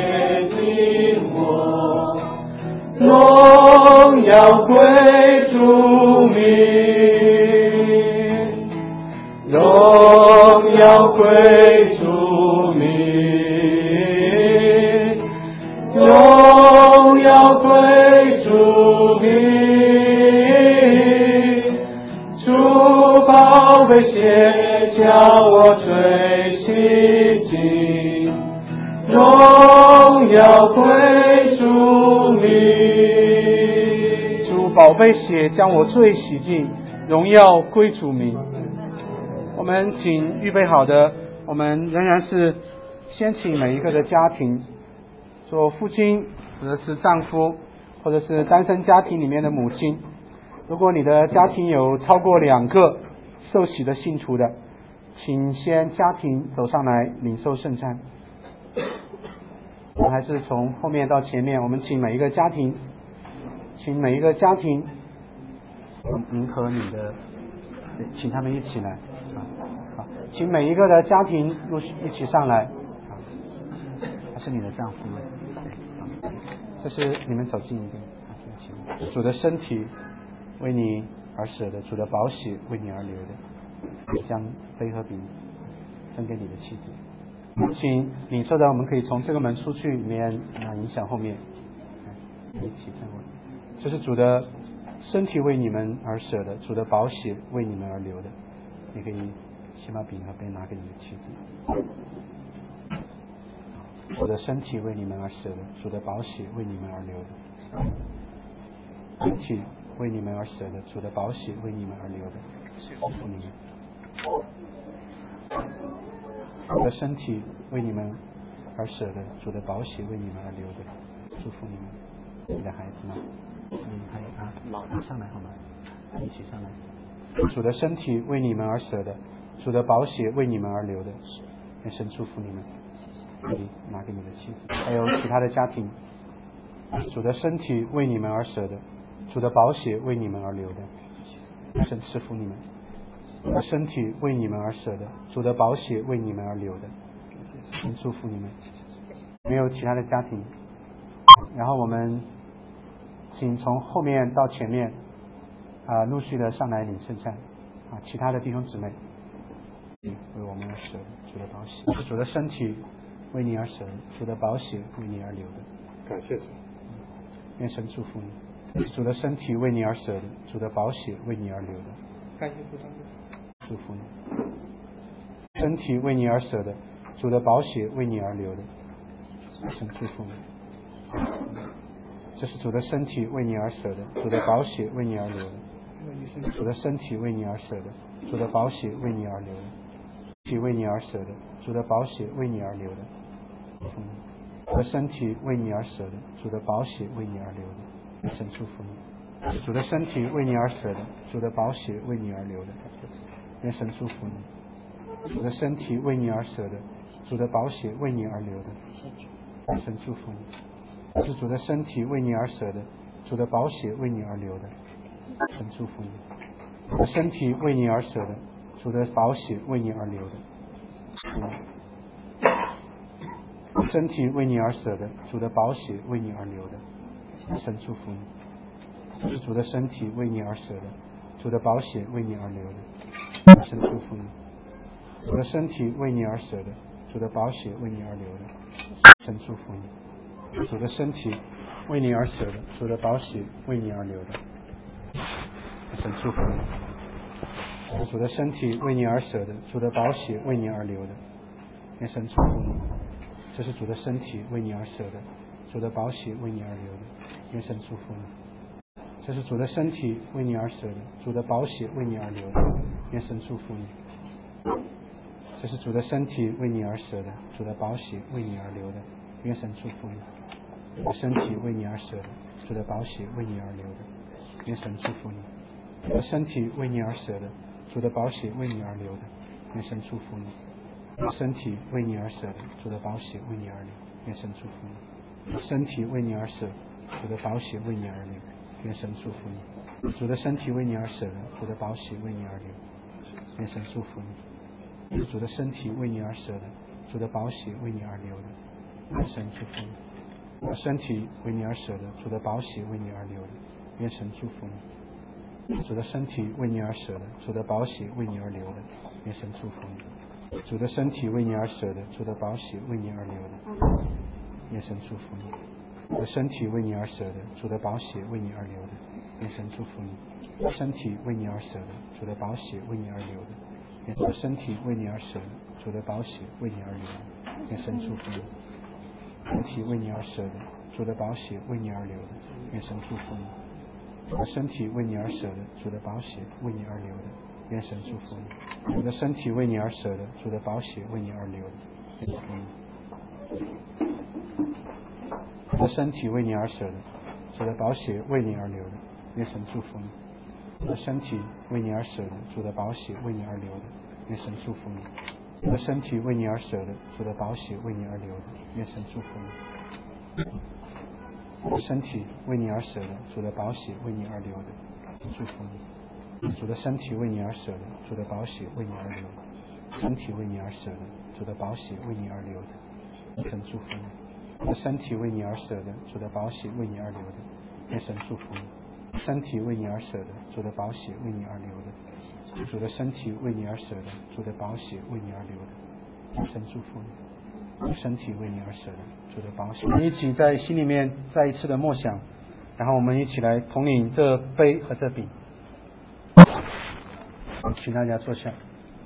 荣耀归主名，荣耀归主名，荣耀归主名，主宝贝血将我最洗净，荣耀归主名， 主宝贝血将我最洗净，荣耀归主名。我们请预备好的，我们仍然是先请每一个的家庭，做父亲或者是丈夫，或者是单身家庭里面的母亲。如果你的家庭有超过两个受洗的信徒的，请先家庭走上来领受圣餐。我们还是从后面到前面，我们请每一个家庭，请每一个家庭，您和你的，请他们一起来。好，请每一个的家庭陆续一起上来。他是你的丈夫吗？这是你们走近一点。主的身体为你而舍的，主的宝血为你而流的，将杯和饼分给你的妻子。请领受的，我们可以从这个门出去，里面啊影响后面，一起站稳。这是主的身体为你们而舍的，主的宝血为你们而流的。你可以先把饼和杯拿给你的妻子。主的身体为你们而舍的，主的宝血为你们而流的。身体为你们而舍的，主的宝血为你们而流的。祝福你们。主的身体为你们而舍的，主的宝血为你们而流的。祝福你们。你的孩子们，嗯，还有啊，上来好吗？一起上来。主的身体为你们而舍的，主的宝血为你们而流的。愿神祝福你们。你拿给你的妻子，还有其他的家庭。主的身体为你们而舍的，主的宝血为你们而流的。神赐福你们。主的身体为你们而舍的，主的宝血为你们而流的。神祝福你们。没有其他的家庭，然后我们请从后面到前面啊、呃，陆续的上来领圣餐啊，其他的弟兄姊妹为我们而舍的，主的宝血，主的身体为你而舍，主的宝血为你而流的。 感谢神， 愿神祝福你。主的身体为你而舍的，主的宝血为你而流的。 感谢主， 祝福你。身体为你而舍的，主的宝血为你而流的。神祝福你。这是主的身体为你而舍的，主的宝血为你而流的。主的身体为你而舍的，主的宝血为你而流的。体为你而舍的，主的宝血为你而流的。 主的身体为你而舍的，主的宝血为你而流的，愿神祝福你。主的身体为你而舍的，主的宝血为你而流的，愿神祝福你。主的身体为你而舍的，主的宝血为你而流的，愿神祝福你。是主的身体为你而舍的，主的宝血为你而流的，神祝福你。主的身体为你而舍的，主的宝血为你而流的，身体为你而舍的，主的宝血为你而流的，神祝福你。是主的身体为你而舍的，主的宝血为你而流的，神祝福你。主的身体为你而舍的，主的宝血为你而流的，神祝福你。主的身体为你而舍的，主的宝血为你而流的，神祝福你。主的身体为你而舍的，主的宝血为你而流的，愿神祝福你。这是主的身体为你而舍的，主的宝血为你而流的，愿神祝福你。这是主的身体为你而舍的，主的宝血为你而流的，愿神祝福你。这是主的身体为你而舍的，主的宝血为你而流的，愿神祝福你。主的身体为你而舍的，主的宝血为你而流的，愿神祝福你。主的身体为你而舍的，主的宝血为你而流的，愿神祝福你。主的身体为你而舍的，主的宝血为你而流，愿神祝福你。主的身体为你而舍，主的宝血为你而流，愿神祝福你。主的身体为你而舍的，主的宝血为你而流，愿神祝福你。主的身体为你而舍的，主的宝血为你而流的，愿神祝福你。主的身体为你而舍的，主的宝血为你而流的，愿神祝福你。主的身体为你而舍的，主的宝血为你而流的，愿神祝福你。主的身体为你而舍的，主的宝血为你而流的，愿神祝福你。主的身体为你而舍的，主的宝血为你而流的，愿神祝福你。主的身体为你而舍的，主的宝血为你而流的，愿主的身体为你而舍的，主的宝血为你而流的，愿神祝福你。身体为你而舍的，主的宝血为你而流的，愿神祝福你。主的身体为你而舍的，主的宝血为你而流的，愿神祝福你。主的身体为你而舍的，主的宝血为你而流的，愿神祝福你。主的身体为你而舍的，主的宝血为你而流的，愿神祝福你。主的身体为你而舍的，主的宝血为你而流的，愿神祝福你。主的身体为你而舍的，主的宝血为你而流的，愿神祝福你。主的身体为你而舍的，主的宝血为你而流的，祝福你。主的身体为你而舍的，主的宝血为你而流的，身体为你而舍的，主的宝血为你而流的，神祝福你。主的身体为你而舍的，主的宝血为你而流的，愿神祝福你。身体为你而舍的，主的宝血为你而流的，主的身体为你而舍的，主的宝血为你而流的，愿神祝福你。身体为你而舍的，主的宝血。我们一起在心里面再一次的默想，然后我们一起来统领这杯和这饼。请大家坐下。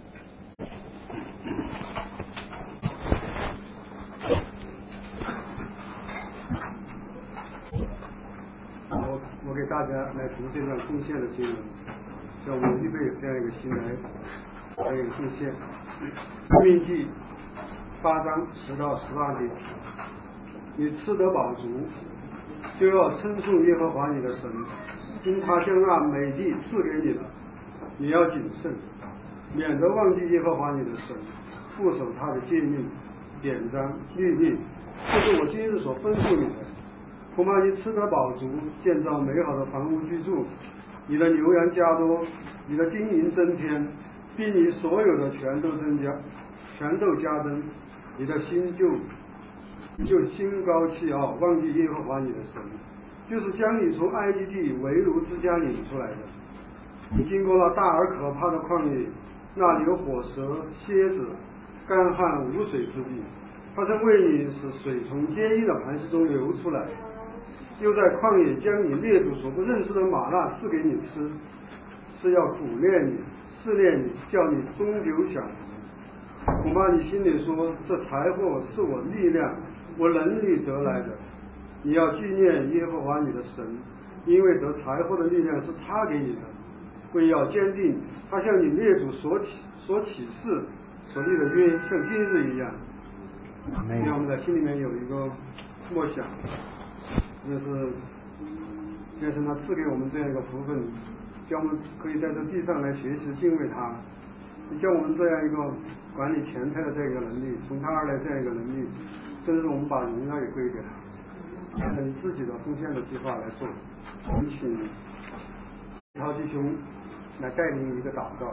我我给大家来读这段贡献的经文，叫我们预备这样一个心来，这样一个贡献。申命记八章十到十八节，你吃得饱足，就要称颂耶和华你的神，因他将那美地赐给你了。你要谨慎，免得忘记耶和华你的神，固守他的诫命、典章、律例，这是我今日所吩咐你的。恐怕你吃得饱足，建造美好的房屋居住，你的牛羊加多，你的金银增添，并你所有的全都增加，全都加增，你的心就就心高气傲，忘记耶和华你的神，就是将你从埃及地为奴之家领出来的。你经过了大而可怕的旷野，那里有火蛇、蝎子、干旱无水之地，他曾为你使水从坚硬的磐石中流出来，又在旷野将你列祖所不认识的玛纳赐给你吃，是要苦练你、试炼你，叫你终究享福。恐怕你心里说，这财货是我力量、我能力得来的。你要纪念耶和华你的神，因为得财货的力量是他给你的。为要坚定他向你列祖所起所起誓所立的约，像今日一样。 让我们在心里面有一个默想，就是愿神他赐给我们这样一个福分，叫我们可以在这地上来学习敬畏他，叫我们这样一个管理钱财的这个能力，从他而来这样一个能力，甚至我们把荣耀也归给他，按照你自己的奉献的计划来做。我们请涛弟兄来带领一个祷告。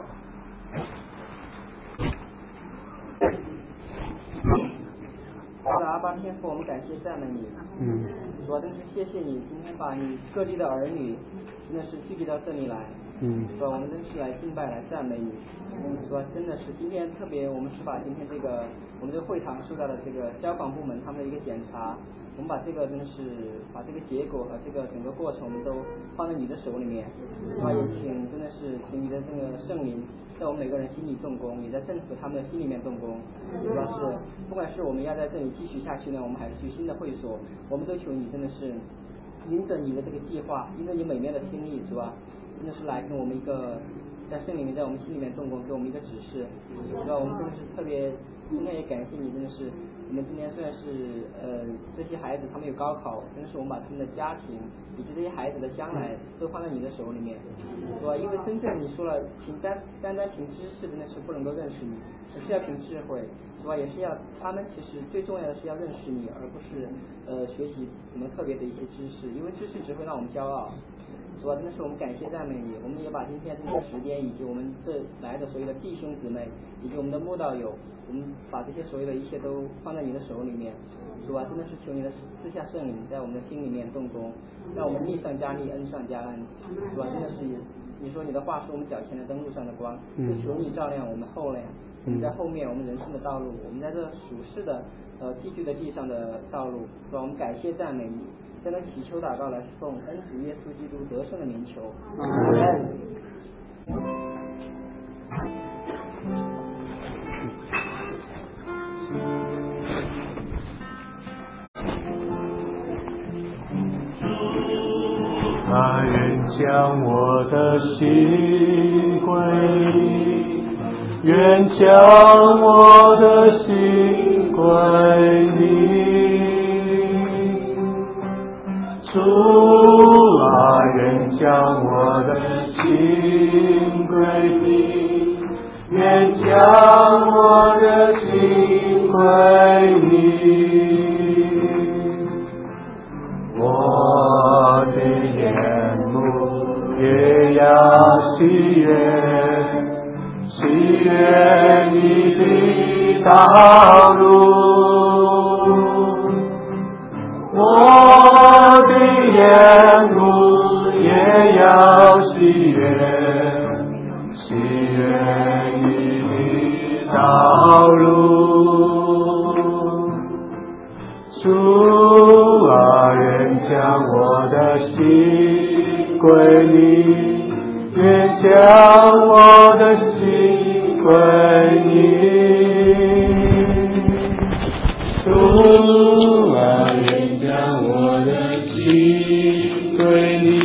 好的，阿爸天父，我们感谢赞美你。 嗯。 主啊，真是谢谢你今天把你各地的儿女，真的是聚集到这里来。 嗯。 主啊，我们真是来敬拜来赞美你。主啊，真的是今天特别，我们是把今天这个我们这个会堂受到的这个消防部门他们的一个检查，我们把这个真的是把这个结果和这个整个过程我们都放在你的手里面。主啊，也请真的是请你的这个圣灵在我们每个人心里动工，也在政府他们的心里面动工。主要是不管是我们要在这里继续下去呢，我们还是去新的会所，我们都求你真的是因着你的这个计划，因着你美妙的心意，主啊，真的是来给我们一个在圣灵里面在我们心里面动工，给我们一个指示。主啊，我们真的是特别今天也感谢你，真的是我们今天虽然是呃这些孩子他们有高考，真的是我们把他们的家庭以及这些孩子的将来都放在你的手里面，是吧？因为真正你说了，凭单单单凭知识真的是不能够认识你，而是要凭智慧，是吧？也是要他们其实最重要的是要认识你，而不是呃学习什么特别的一些知识，因为知识只会让我们骄傲。主啊，真的是我们感谢赞美你，我们也把今天这个时间以及我们这来的所有的弟兄姊妹以及我们的慕道友，我们把这些所有的一切都放在你的手里面。主啊，真的是求你的赐下圣灵在我们的心里面动工，让我们力上加力，恩上加恩。主啊，真的是你说你的话是我们脚前的灯，路上的光，就求你照亮我们后面，我们在后面我们人生的道路，我们在这属世的呃寄居的地上的道路。主啊，我们感谢赞美你，在那祈求祷告来奉恩主耶稣基督得胜的名求。阿门。 他愿将我的心归你，愿将我的心归你，主啊，愿将我的心归你，愿将我的心归你，我的眼目也要喜悦，喜悦你的道路，我的眼目也要喜悦，喜悦你的道路，主啊，愿将我的心归你，愿将我的心归你，主啊，愿将我的心归你。